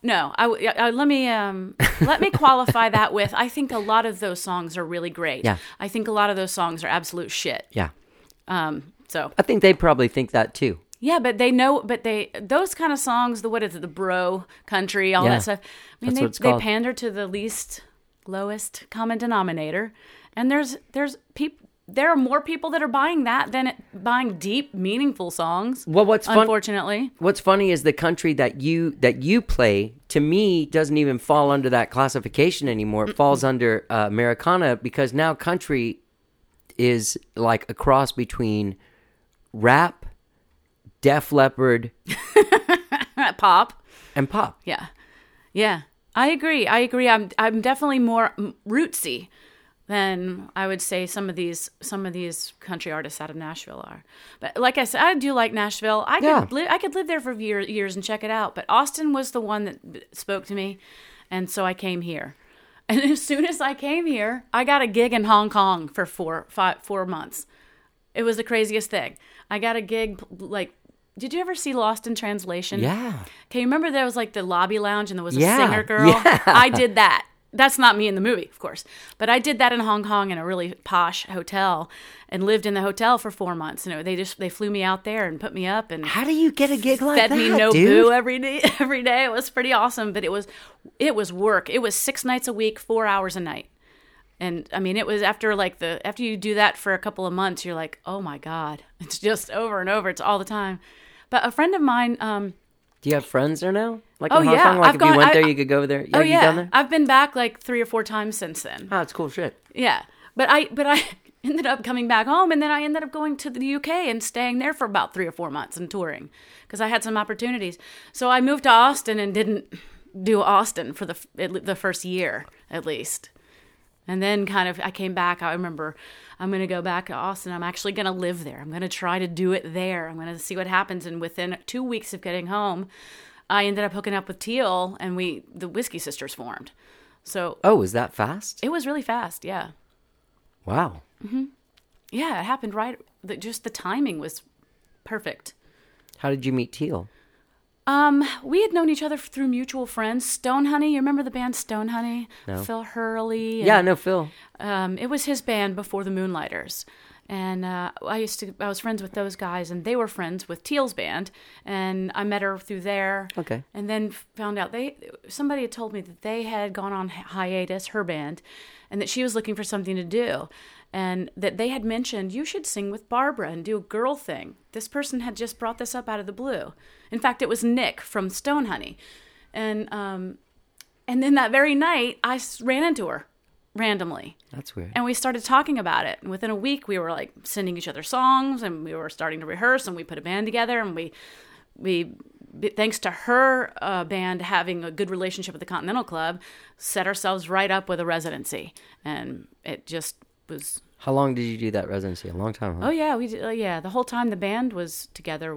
Let me qualify that with, I think a lot of those songs are really great. Yeah. I think a lot of those songs are absolute shit. Yeah. So I think they probably think that too. Yeah, but those kind of songs, the bro country, all that stuff. I mean, they pander to the lowest common denominator, and there are more people that are buying that than buying deep, meaningful songs. Well, unfortunately, what's funny is the country that you play, to me, doesn't even fall under that classification anymore. It falls under Americana, because now country is like a cross between rap, Def Leppard, pop. Yeah. I agree. I'm definitely more rootsy than I would say some of these country artists out of Nashville are. But like I said, I do like Nashville. I could live there for years and check it out. But Austin was the one that spoke to me, and so I came here. And as soon as I came here, I got a gig in Hong Kong for 4 months. It was the craziest thing. I got a gig, like, did you ever see Lost in Translation? Yeah. Okay, you remember there was like the lobby lounge and there was a singer girl? Yeah. I did that. That's not me in the movie, of course. But I did that in Hong Kong in a really posh hotel and lived in the hotel for 4 months. And they flew me out there and put me up. And how do you get a gig like that, fed me Nobu every day. It was pretty awesome, but it was work. It was 6 nights a week, 4 hours a night. And I mean, it was after you do that for a couple of months, you're like, oh my God, it's just over and over. It's all the time. But a friend of mine, do you have friends there now? Like in Hong Kong? Like if you went there, you could go there? Yeah, you gone there? I've been back like 3 or 4 times since then. Oh, it's cool shit. Yeah. But I ended up coming back home, and then I ended up going to the UK and staying there for about 3 or 4 months and touring because I had some opportunities. So I moved to Austin and didn't do Austin for the first year at least. And then kind of I came back. I remember I'm going to go back to Austin. I'm actually going to live there. I'm going to try to do it there. I'm going to see what happens. And within 2 weeks of getting home, I ended up hooking up with Teal, and the Whiskey Sisters formed. So was that fast? It was really fast, yeah. Wow. Mm-hmm. Yeah, it happened right. Just the timing was perfect. How did you meet Teal? We had known each other through mutual friends. Stonehoney, you remember the band Stonehoney? No. Phil Hurley. Yeah, I know Phil. It was his band before the Moonlighters. And I was friends with those guys, and they were friends with Teal's band, and I met her through there. Okay. And then found out somebody had told me that they had gone on hiatus, her band, and that she was looking for something to do. And that they had mentioned, you should sing with Barbara and do a girl thing. This person had just brought this up out of the blue. In fact, it was Nick from Stonehoney. And then that very night, I ran into her randomly. That's weird. And we started talking about it. And within a week, we were like sending each other songs, and we were starting to rehearse, and we put a band together, and we thanks to her band having a good relationship with the Continental Club, set ourselves right up with a residency. And it just was. How long did you do that residency? A long time, huh? Oh yeah, we did. Yeah, the whole time the band was together.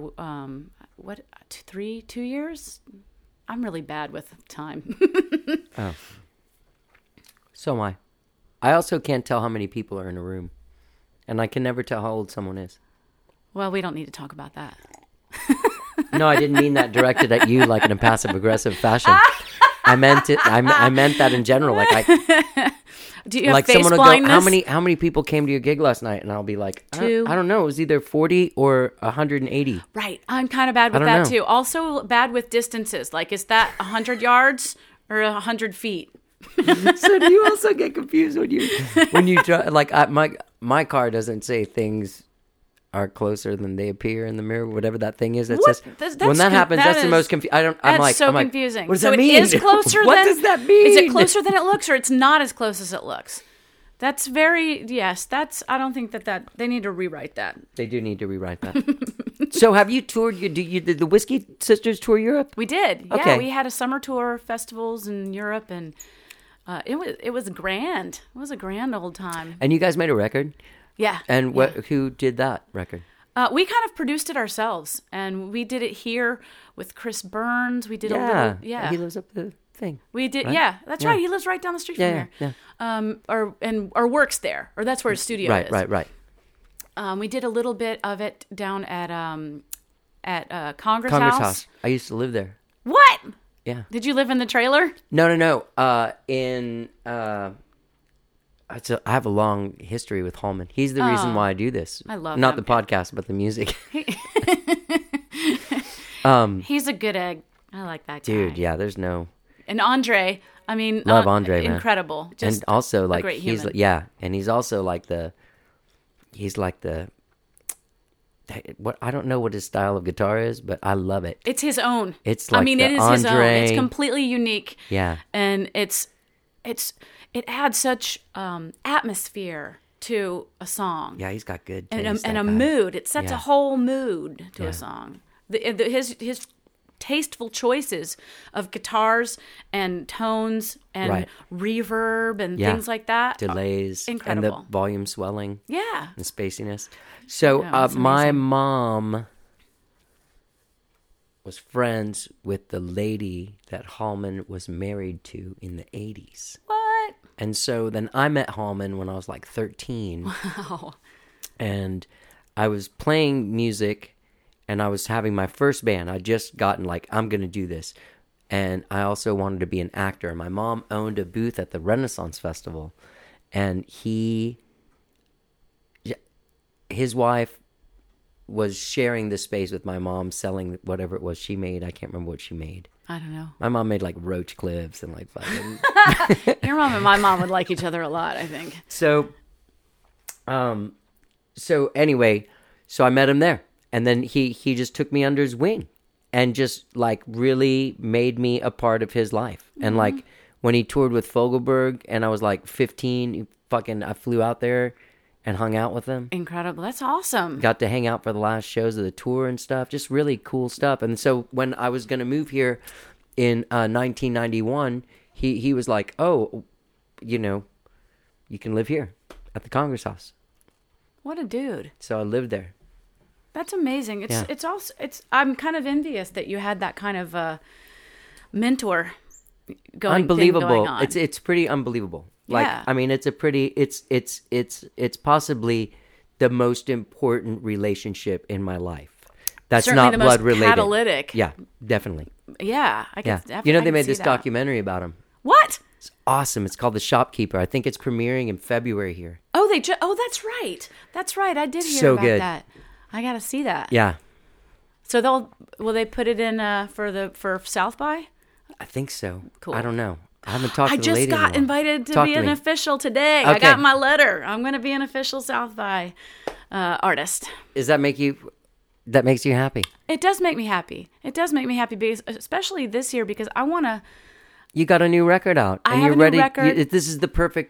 2 years? I'm really bad with time. Oh, so am I. I also can't tell how many people are in a room, and I can never tell how old someone is. Well, we don't need to talk about that. No, I didn't mean that directed at you, like in a passive aggressive fashion. I meant it. I meant that in general. Like do you have like face someone will blindness? go, how many people came to your gig last night? And I'll be like, 2. I don't know. It was either 40 or 180. Right. I'm kind of bad with that too. Also bad with distances. Like, is that 100 yards or 100 feet? So do you also get confused when you try? Like my car doesn't say things are closer than they appear in the mirror, whatever that thing is that says. When that happens, that's the most confusing. That's so confusing. What does that mean? It is closer what does that mean? Is it closer than it looks, or it's not as close as it looks? That's that's. I don't think that they need to rewrite that. They do need to rewrite that. So have you toured? Did the Whiskey Sisters tour Europe? We did. Yeah, okay. We had a summer tour, festivals in Europe, and it was grand. It was a grand old time. And you guys made a record? Yeah. And who did that record? We kind of produced it ourselves, and we did it here with Chris Burns. We did a little, He lives up the thing. We did, right? That's right. He lives right down the street from here. Or works there, or that's where his studio is. Right. We did a little bit of it down at Congress House. I used to live there. What? Yeah. Did you live in the trailer? No. I have a long history with Hallman. He's the reason why I do this. I love not him. the podcast, but the music. He's a good egg. I like that guy. Dude, yeah. There's no. And Andre, I mean, Love Andre, man. Incredible. Just and also, like, a great he's human. and he's also like what I don't know what his style of guitar is, but I love it. It's his own. It's like it the is his own. Andre- It's completely unique. Yeah. And it adds such atmosphere to a song. Yeah, he's got good taste, and a that guy. mood. It sets Yeah. a whole mood to Yeah. a song. His tasteful choices of guitars and tones and Right. reverb and Yeah. things like that. Delays Incredible. and the volume swelling Yeah. and spaciness. So Yeah, it's my amazing. mom was friends with the lady that Hallman was married to in the 80s. What? And so then I met Hallman when I was like 13. Wow. And I was playing music and I was having my first band. I'd just gotten like, I'm going to do this. And I also wanted to be an actor. My mom owned a booth at the Renaissance Festival. And his wife was sharing the space with my mom, selling whatever it was she made. I can't remember what she made. I don't know. My mom made like roach clips and like fucking... Your mom and my mom would like each other a lot, I think. So anyway, so I met him there. And then he just took me under his wing and just like really made me a part of his life. Mm-hmm. And like when he toured with Fogelberg and I was like 15, I flew out there and hung out with him. Incredible. That's awesome. Got to hang out for the last shows of the tour and stuff. Just really cool stuff. And so when I was going to move here in 1991, he was like, oh, you can live here at the Congress House. What a dude. So I lived there. That's amazing. Yeah. I'm kind of envious that you had that kind of mentor going Unbelievable. on. It's pretty unbelievable. Like, Yeah. I mean, it's possibly the most important relationship in my life. That's Certainly not the blood most related. catalytic. Yeah, definitely. Yeah, I Yeah. can. They made this documentary about him. What? It's awesome. It's called The Shopkeeper. I think it's premiering in February here. Oh, that's right. That's right. I did hear So about good. that. I got to see that. Yeah, So will they put it in for South by? I think so. Cool. I don't know. I haven't talked I to the just lady in a got while. invited to Talk be to an me. official today. I Okay. got my letter. I'm going to be an official South by artist. Does that make you? That makes you happy? It does make me happy. It does make me happy, because especially this year, because I want to. You got a new record out, I and have you're a new ready. record. This is the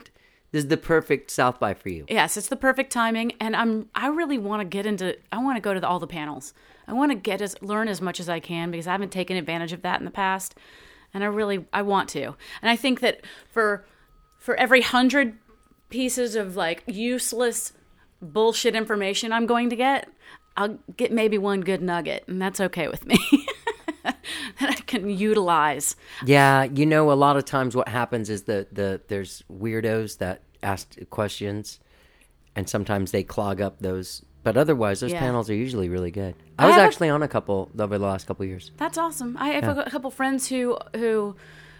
perfect South by for you. Yes, it's the perfect timing, and I really want to get into. I want to go to all the panels. I want to learn as much as I can, because I haven't taken advantage of that in the past, and I want to. And I think that for every 100 pieces of like useless bullshit information I'm going to get, I'll get maybe one good nugget, and that's okay with me. That I can utilize. Yeah, a lot of times what happens is there's weirdos that ask questions, and sometimes they clog up those. But otherwise, those Yeah. panels are usually really good. I I was have a- actually on a couple over the last couple of years. That's awesome. I have a couple friends who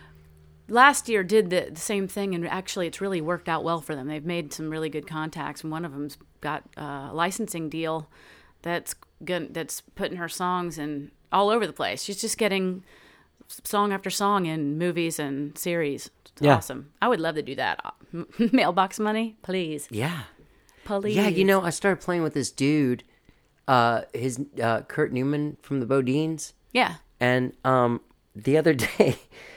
last year did the same thing, and actually it's really worked out well for them. They've made some really good contacts, and one of them's got a licensing deal that's putting her songs in all over the place. She's just getting song after song in movies and series. It's Yeah. awesome. I would love to do that. Mailbox money, please. Yeah. Please. Yeah, I started playing with this dude, his Kurt Newman from the Bodines. Yeah. And the other day,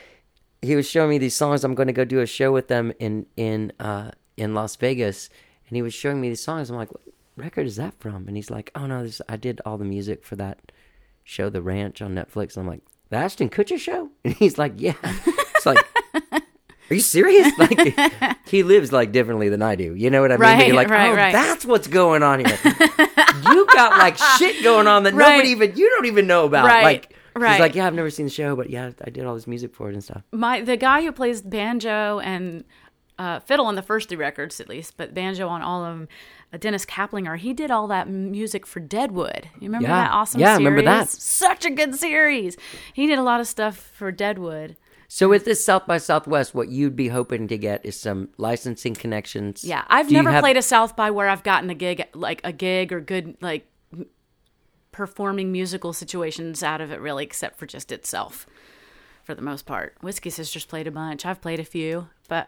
he was showing me these songs. I'm going to go do a show with them in Las Vegas, and he was showing me these songs. I'm like, what record is that from? And he's like, oh no, I did all the music for that show, The Ranch, on Netflix. And I'm like, the Ashton Kutcher show? And he's like, yeah. It's like, Are you serious? Like, he lives like differently than I do. You know what I mean? Right, You're like, right. that's what's going on here. You got like shit going on that Right. you don't even know about. Right, Like, right. he's like, yeah, I've never seen the show, but yeah, I did all this music for it and stuff. The guy who plays banjo and fiddle on the first 3 records, at least, but banjo on all of them, Dennis Kaplinger, he did all that music for Deadwood. You remember Yeah. that awesome Yeah, I series? remember that. Such a good series. He did a lot of stuff for Deadwood. So with this South by Southwest, what you'd be hoping to get is some licensing connections. Yeah, I've Do you never have- played a South by where I've gotten a gig or good like performing musical situations out of it, really, except for just itself, for the most part. Whiskey Sisters played a bunch. I've played a few, but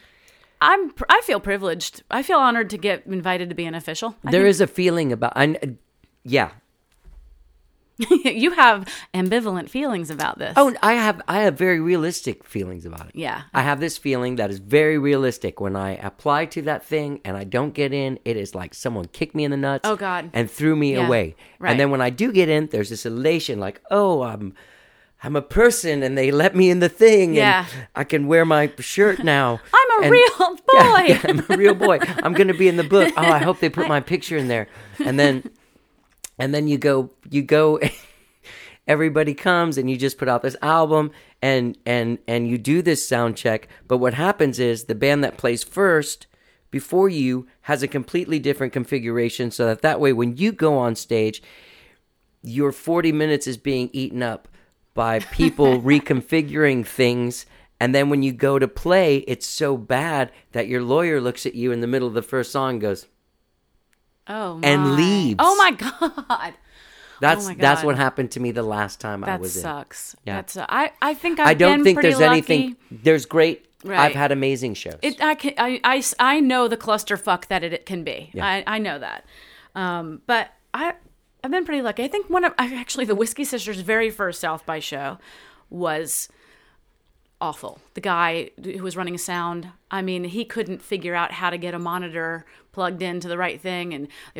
I feel privileged. I feel honored to get invited to be an official. There is a feeling about, yeah. You have ambivalent feelings about this. Oh, I have very realistic feelings about it. Yeah. I have this feeling that is very realistic. When I apply to that thing and I don't get in, it is like someone kicked me in the nuts. Oh, God. And threw me Yeah. away. Right. And then when I do get in, there's this elation, like, oh, I'm a person, and they let me in the thing. Yeah. And I can wear my shirt now. I'm a And- real boy. Yeah, I'm a real boy. I'm going to be in the book. Oh, I hope they put my picture in there. And then you go, everybody comes and you just put out this album and you do this sound check. But what happens is the band that plays first before you has a completely different configuration, so that way when you go on stage, your 40 minutes is being eaten up by people reconfiguring things. And then when you go to play, it's so bad that your lawyer looks at you in the middle of the first song and goes, Oh, my. and leaves. Oh, my God. That's Oh my that's God. what happened to me the last time I That was in. sucks. Yeah. That's I think I don't been think pretty there's lucky. anything. There's great. Right. I've had amazing shows. I know the clusterfuck that it can be. Yeah. I know that. But I've been pretty lucky. I think actually the Whiskey Sisters' very first South by show was awful. The guy who was running sound, I mean, he couldn't figure out how to get a monitor plugged into the right thing, and it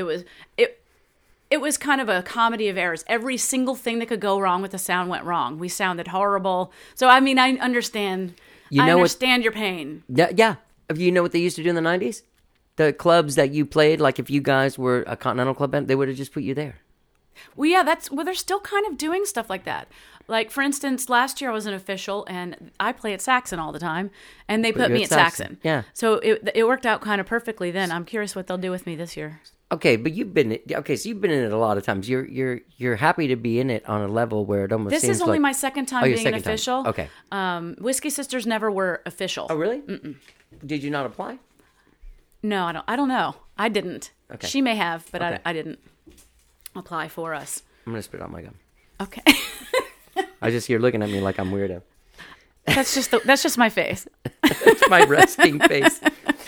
was kind of a comedy of errors. Every single thing that could go wrong with the sound went wrong. We sounded horrible. So I mean, I understand. I understand your pain. Yeah. You know what they used to do in the 90s? The clubs that you played, like if you guys were a Continental Club band, they would have just put you there. Well, yeah, they're still kind of doing stuff like that. Like, for instance, last year I was an official, and I play at Saxon all the time, and they put you me at at Saxon. Yeah. So it worked out kind of perfectly then. I'm curious what they'll do with me this year. Okay, but you've been in it a lot of times. You're happy to be in it on a level where it almost This seems is only like, my second time your being an second time. official. Okay. Whiskey Sisters never were official. Oh, really? Mm-mm. Did you not apply? No, I don't know. I didn't. Okay. She may have, but Okay. I didn't apply for us. I'm gonna spit out my gum. Okay. You're looking at me like I'm weirdo. That's just my face. It's my resting face.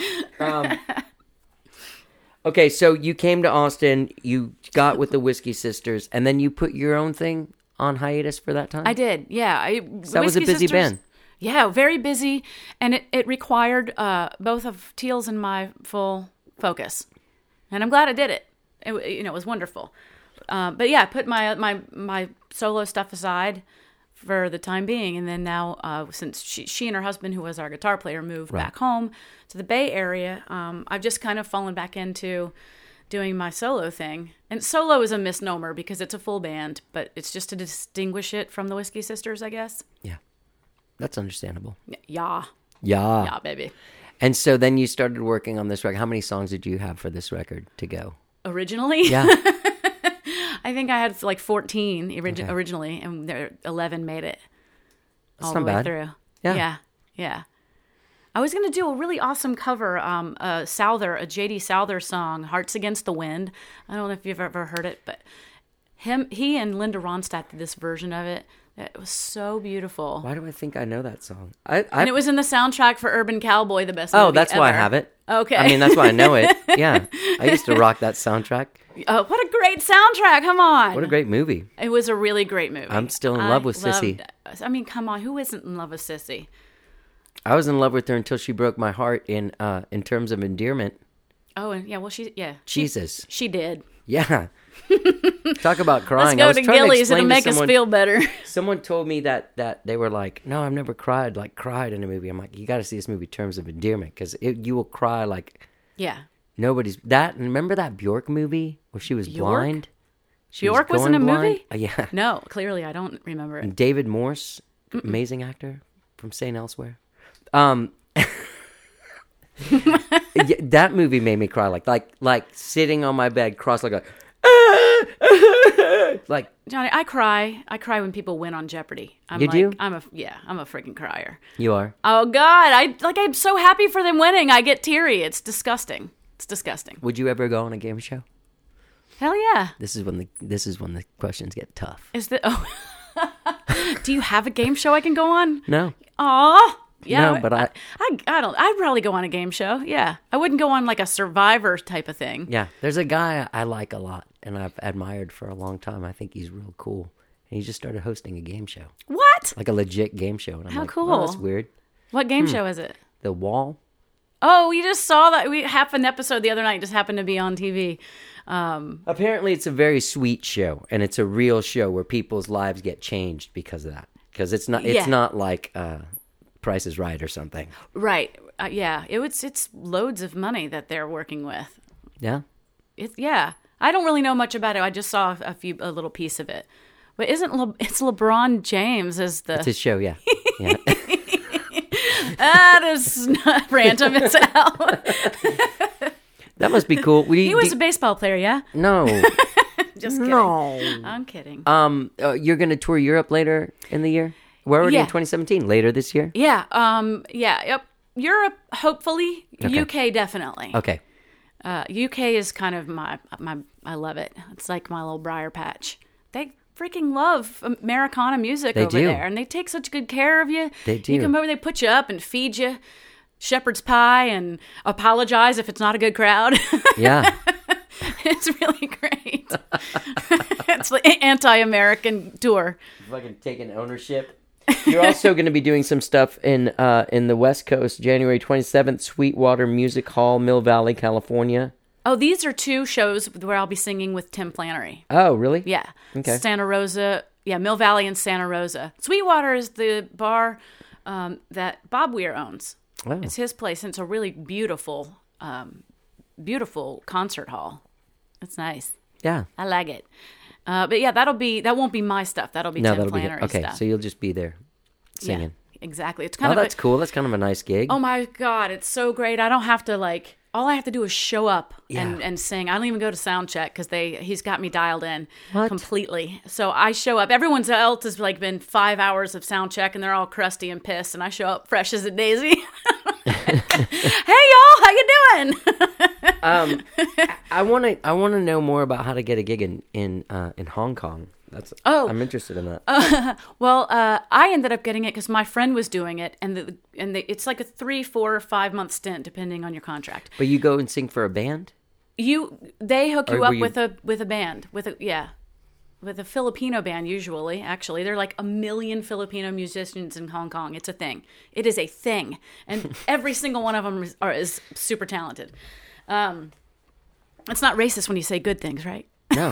Okay, so you came to Austin, you got with the Whiskey Sisters, and then you put your own thing on hiatus for that time? I did, yeah. That was a busy band. Yeah, very busy, and it required both of Teal's and my full focus, and I'm glad I did it. It was wonderful. But yeah, I put my solo stuff aside for the time being, and then now since she and her husband, who was our guitar player, moved back home to the Bay Area, I've just kind of fallen back into doing my solo thing. And solo is a misnomer because it's a full band, but it's just to distinguish it from the Whiskey Sisters, I guess. Yeah, that's understandable. Yeah, Yeah. baby. And so then you started working on this record. How many songs did you have for this record to go? Originally? Yeah. I think I had like 14 originally, and there 11 made it all not the way bad. through. Yeah. Yeah. I was going to do a really awesome cover, a J.D. Souther song, Hearts Against the Wind. I don't know if you've ever heard it, but he and Linda Ronstadt did this version of it. It was so beautiful. Why do I think I know that song? And it was in the soundtrack for Urban Cowboy, the best movie Oh, that's why I ever. have it. Okay. I mean, that's why I know it. Yeah. I used to rock that soundtrack. What a great soundtrack. Come on. What a great movie. It was a really great movie. I'm still in love with Sissy. I mean, come on. Who isn't in love with Sissy? I was in love with her until she broke my heart in terms of endearment. Oh, and yeah, well, Jesus. She did. Yeah. Talk about Let's crying. I go was to trying Gillies. explain It'll to make us someone- feel better. Someone told me that they were like, no, I've never cried in a movie. I'm like, you got to see this movie Terms of Endearment because you will cry like Yeah. nobody's that. Remember that Bjork movie where she was Bjork? blind? She Bjork was in going a blind? movie? Yeah. No, clearly I don't remember it. And David Morse, amazing actor from St. Elsewhere. Yeah, that movie made me cry like sitting on my bed cross-legged like Johnny, I cry. I cry when people win on Jeopardy. I'm You like, do? I'm a freaking crier. you are. Oh God, I'm so happy for them winning. I get teary. It's disgusting. It's disgusting. Would you ever go on a game show? Hell yeah. This is when the questions get tough. Is the Do you have a game show I can go on? No. Aw. Yeah, No, but I I'd probably go on a game show. Yeah, I wouldn't go on like a Survivor type of thing. yeah, there's a guy I like a lot and I've admired for a long time. I think he's real cool. And he just started hosting a game show. What? Like a legit game show. And I'm How like, cool. oh, that's weird. What game show is it? The Wall. Oh, we just saw that. We half an episode the other night just happened to be on TV. Apparently, it's a very sweet show, and it's a real show where people's lives get changed because of that. Because it's Yeah. not like Price is Right or something. Right. Yeah. It's loads of money that they're working with. Yeah. Yeah. I don't really know much about it. I just saw a little piece of it. But it's LeBron James as the It's his show. Yeah. Yeah. that is not random as hell. That must be cool. He was a baseball player, yeah. No. Just kidding. No. I'm kidding. You're going to tour Europe later in the year? We're already in Yeah. 2017. Later this year? Yeah. Yep. Europe, hopefully. Okay. UK, definitely. Okay. UK is kind of my. I love it. It's like my little briar patch. They freaking love Americana music They over do. there, and they take such good care of you. They do. You come over, they put you up and feed you shepherd's pie and apologize if it's not a good crowd. Yeah. It's really great. It's the anti-American tour. Fucking taking ownership. You're also going to be doing some stuff in the West Coast, January 27th, Sweetwater Music Hall, Mill Valley, California. Oh, these are two shows where I'll be singing with Tim Flannery. Oh, really? Yeah. Okay. Santa Rosa. Yeah, Mill Valley and Santa Rosa. Sweetwater is the bar that Bob Weir owns. Oh. It's his place, and it's a really beautiful, beautiful concert hall. It's nice. Yeah. I like it. But yeah, that won't be my stuff. That'll be No, Tim that'll be Flannery good. Okay, stuff. so you'll just be there singing. Yeah, exactly. It's Oh, kind of that's cool. That's kind of a nice gig. Oh my God, it's so great. I don't have to all I have to do is show up and sing. I don't even go to sound check because he's got me dialed in completely. So I show up. Everyone else has been 5 hours of sound check and they're all crusty and pissed, and I show up fresh as a daisy. Hey y'all, how you doing? I want to know more about how to get a gig in Hong Kong. I'm interested in that. Well, I ended up getting it because my friend was doing it, and it's like a 3, 4, or 5 month stint depending on your contract. But you go and sing for a band? They hook Or you were up you- with a band with a Filipino band usually. Actually, there are like 1 million Filipino musicians in Hong Kong. It's a thing. It is a thing, and every single one of them is super talented. It's not racist when you say good things, right? No.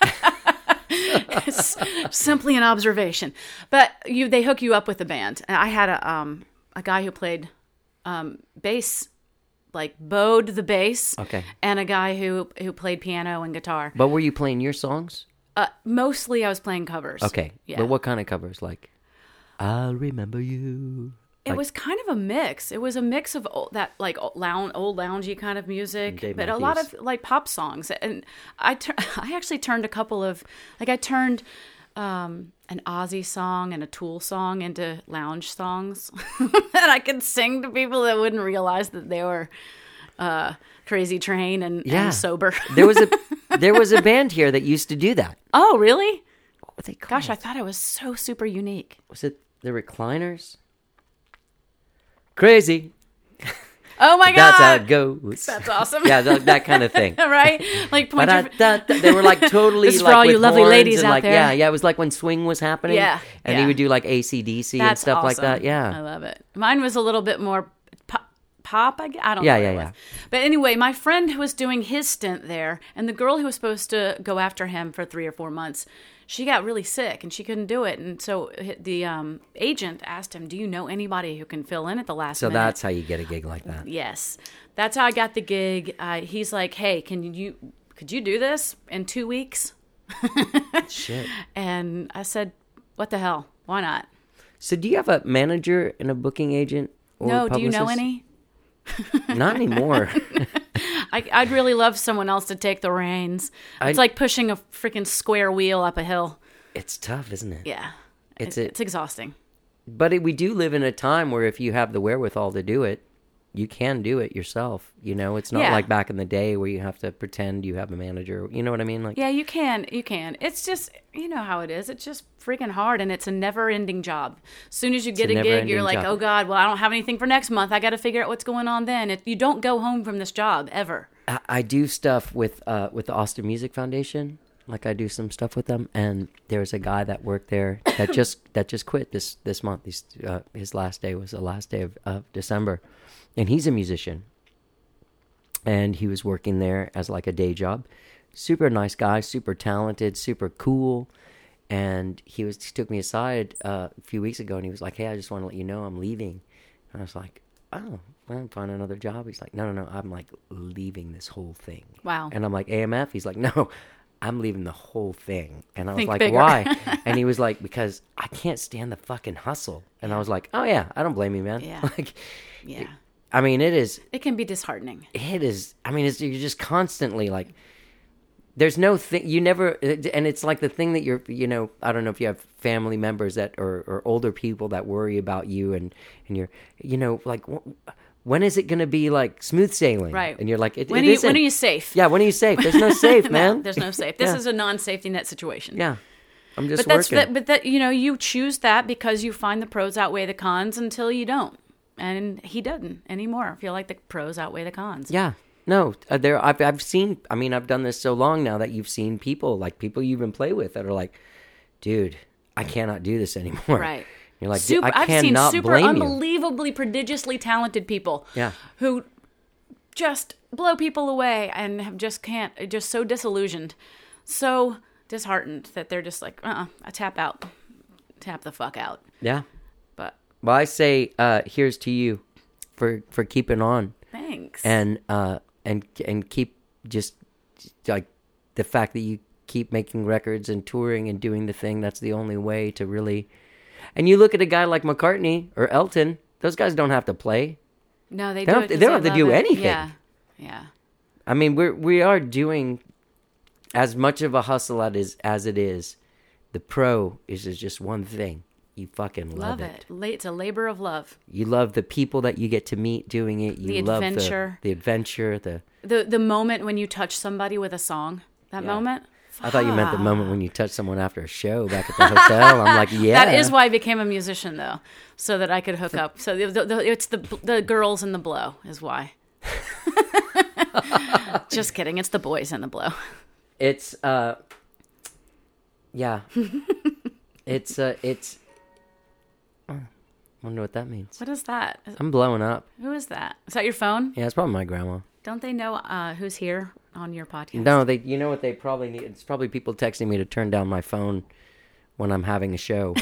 It's simply an observation. But they hook you up with a band. And I had a guy who played bass, bowed the bass. Okay. And a guy who played piano and guitar. But were you playing your songs? Mostly I was playing covers. Okay. Yeah. But what kind of covers? Like, I'll remember you. It was kind of a mix. It was a mix of old loungy kind of music, Dave but a lot Matthews. of pop songs. And I actually turned a couple of I turned an Ozzy song and a Tool song into lounge songs that I could sing to people that wouldn't realize that they were Crazy Train and sober. There was a band here that used to do that. Oh, really? What were they called? Gosh, I thought it was so super unique. Was it the Recliners? Crazy. Oh my God. That's how it goes. That's awesome. Yeah, that kind of thing. Right? Like point your... They were totally This is for all with you lovely horns ladies and out there. Yeah, it was like when swing was happening. Yeah, and yeah. he would do AC/DC and That's stuff like awesome. that. Yeah. I love it. Mine was a little bit more pop. I don't Yeah, know. yeah, what it yeah. was. But anyway, my friend who was doing his stint there, and the girl who was supposed to go after him for 3 or 4 months, she got really sick and she couldn't do it. And so the agent asked him, "Do you know anybody who can fill in at the last So minute?" that's how you get a gig like that. Yes, that's how I got the gig. He's like, "Hey, could you do this in 2 weeks?" Shit. And I said, "What the hell? Why not?" So do you have a manager and a booking agent? Or No, do you know publicist? any? Not anymore. I'd really love someone else to take the reins. It's like pushing a freaking square wheel up a hill. It's tough, isn't it? Yeah. It's It's exhausting. But we do live in a time where if you have the wherewithal to do it, you can do it yourself. You know, it's not Yeah. like back in the day where you have to pretend you have a manager. You know what I mean? Like, Yeah, you can. You can. It's just, you know how it is. It's just freaking hard, and it's a never-ending job. As soon as you get a gig, never-ending you're like, job. oh, God, well, I don't have anything for next month. I got to figure out what's going on then. You don't go home from this job, ever. I do stuff with the Austin Music Foundation. Like I do some stuff with them, and there's a guy that worked there that just quit this month. His last day was the last day of December, and he's a musician. And he was working there as like a day job. Super nice guy, super talented, super cool. And he took me aside a few weeks ago, and he was like, "Hey, I just want to let you know I'm leaving." And I was like, "Oh, well, I'm finding another job." He's like, No, I'm like leaving this whole thing. Wow. And I'm like, AMF? He's like, "No, I'm leaving the whole thing." And I was Think like, bigger. "Why?" And he was like, "Because I can't stand the fucking hustle." And I was like, "Oh yeah, I don't blame you, man." Yeah. Like, Yeah. I mean, it is. It can be disheartening. It is. I mean, you're just constantly like. There's no thing you never, and it's like the thing that I don't know if you have family members that or older people that worry about you, and you're, like, when is it going to be like smooth sailing? Right. And you're like, it When isn't. are you safe? Yeah, when are you safe? There's no safe, man. No, there's no safe. This Yeah. is a non-safety net situation. Yeah, I'm just But working. you choose that because you find the pros outweigh the cons until you don't. And he doesn't anymore. I feel like the pros outweigh the cons. Yeah. No, I've seen. I mean, I've done this so long now that you've seen people you even play with that are like, "Dude, I cannot do this anymore." Right. You're like, Super, I I've seen cannot super blame you. unbelievably prodigiously talented people Yeah. who just blow people away and just so disillusioned, so disheartened that they're just like, I tap out. Tap the fuck out. Yeah. But Well, I say, here's to you for keeping on. thanks. And keep just like the fact that you keep making records and touring and doing the thing. That's the only way to really. And you look at a guy like McCartney or Elton; those guys don't have to play. No, they They do don't it have 'cause to- they don't they have to do love it. anything. Yeah. Yeah. I mean, we are doing as much of a hustle as it is. The pro is just one thing. You fucking love it. It's a labor of love. You love the people that you get to meet doing it. You The love adventure. the adventure. The moment when you touch somebody with a song. That moment. I thought you meant the moment when you touch someone after a show back at the hotel. I'm like, yeah. That is why I became a musician, though, so that I could hook up. So it's the girls and the blow is why. Just kidding. It's the boys and the blow. It's yeah. it's I wonder what that means. What is that? I'm blowing up. Who is that? Is that your phone? Yeah, it's probably my grandma. Don't they know who's here on your podcast? No, you know what they probably need? It's probably people texting me to turn down my phone when I'm having a show.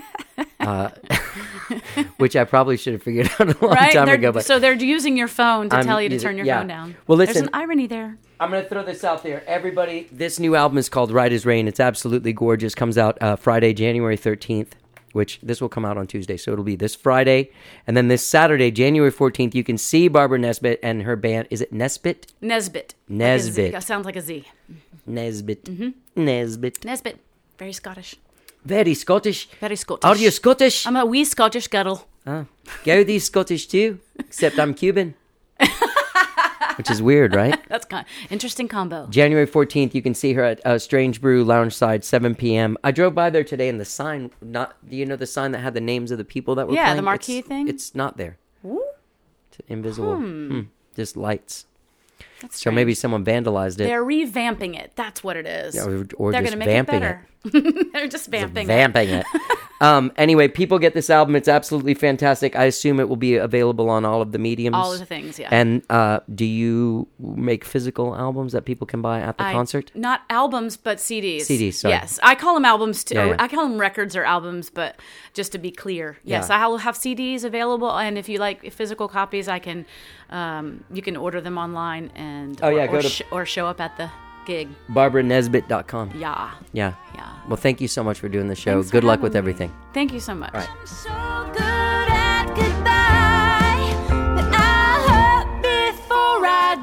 Which I probably should have figured out a long time ago. But so they're using your phone to I'm tell you to using- turn your yeah. phone down. Well, There's listen- an irony there. I'm going to throw this out there. Everybody, this new album is called Right as Rain. It's absolutely gorgeous. Comes out Friday, January 13th, which this will come out on Tuesday. So it'll be this Friday. And then this Saturday, January 14th, you can see Barbara Nesbitt and her band. Is it Nesbitt? Nesbitt. Nesbitt. Like sounds like a Z. Nesbitt. Nesbitt. Nesbitt. Very Scottish. Very Scottish. Very Scottish. Are you Scottish? I'm a wee Scottish girl. Gaudy's Scottish too, except I'm Cuban. Which is weird, right? That's interesting combo. January 14th, you can see her at Strange Brew Loungeside, 7 p.m. I drove by there today, and the sign, do you know the sign that had the names of the people that were Yeah, playing? the marquee thing? It's not there. It's invisible. Just lights. That's So strange. maybe someone vandalized it. They're revamping it. That's what it is. or They're just gonna make vamping it better. They're just vamping it. Vamping it. Anyway, people get this album. It's absolutely fantastic. I assume it will be available on all of the mediums. All of the things, yeah. And do you make physical albums that people can buy at the concert? Not albums, but CDs. CDs, sorry. Yes, I call them albums too. Yeah. I call them records or albums, but just to be clear, yes, Yeah. I will have CDs available. And if you like physical copies, I can. You can order them online and or show up at the gig. BarbaraNesbitt.com. Yeah. Yeah. Yeah. Well, thank you so much for doing the show. Thanks for Good luck having with me. everything. Thank you so much. All right. So good at goodbye that I hope before I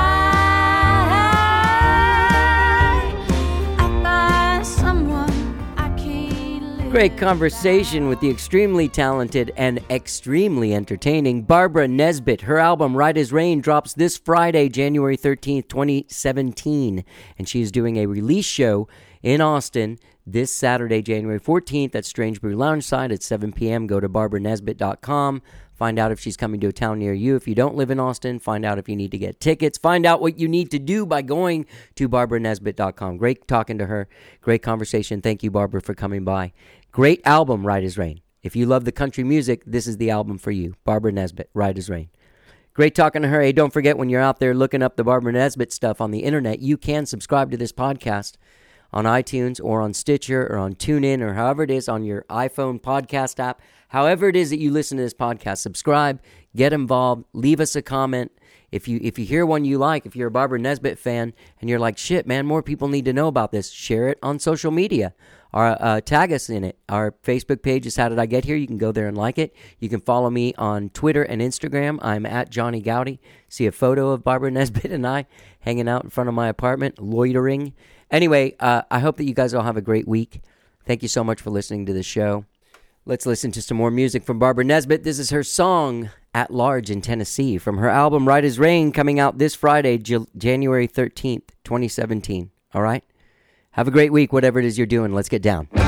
die I find someone I can't live. Great conversation with the extremely talented and extremely entertaining Barbara Nesbitt. Her album Right as Rain drops this Friday, January 13th, 2017. And she is doing a release show in Austin this Saturday, January 14th at Strange Brew Lounge side at 7 p.m. Go to BarbaraNesbitt.com. Find out if she's coming to a town near you. If you don't live in Austin, find out if you need to get tickets. Find out what you need to do by going to BarbaraNesbitt.com. Great talking to her. Great conversation. Thank you, Barbara, for coming by. Great album, Right as Rain. If you love the country music, this is the album for you. Barbara Nesbitt, Right as Rain. Great talking to her. Hey, don't forget when you're out there looking up the Barbara Nesbitt stuff on the internet, you can subscribe to this podcast on iTunes or on Stitcher or on TuneIn or however it is on your iPhone podcast app. However it is that you listen to this podcast, subscribe, get involved, leave us a comment. If you hear one you like, if you're a Barbara Nesbitt fan and you're like, shit, man, more people need to know about this, share it on social media or tag us in it. Our Facebook page is How Did I Get Here? You can go there and like it. You can follow me on Twitter and Instagram. I'm at Johnny Gowdy. See a photo of Barbara Nesbitt and I hanging out in front of my apartment, loitering. Anyway, I hope that you guys all have a great week. Thank you so much for listening to the show. Let's listen to some more music from Barbara Nesbitt. This is her song, At Large in Tennessee, from her album Right as Rain, coming out this Friday, January 13th, 2017. All right? Have a great week, whatever it is you're doing. Let's get down.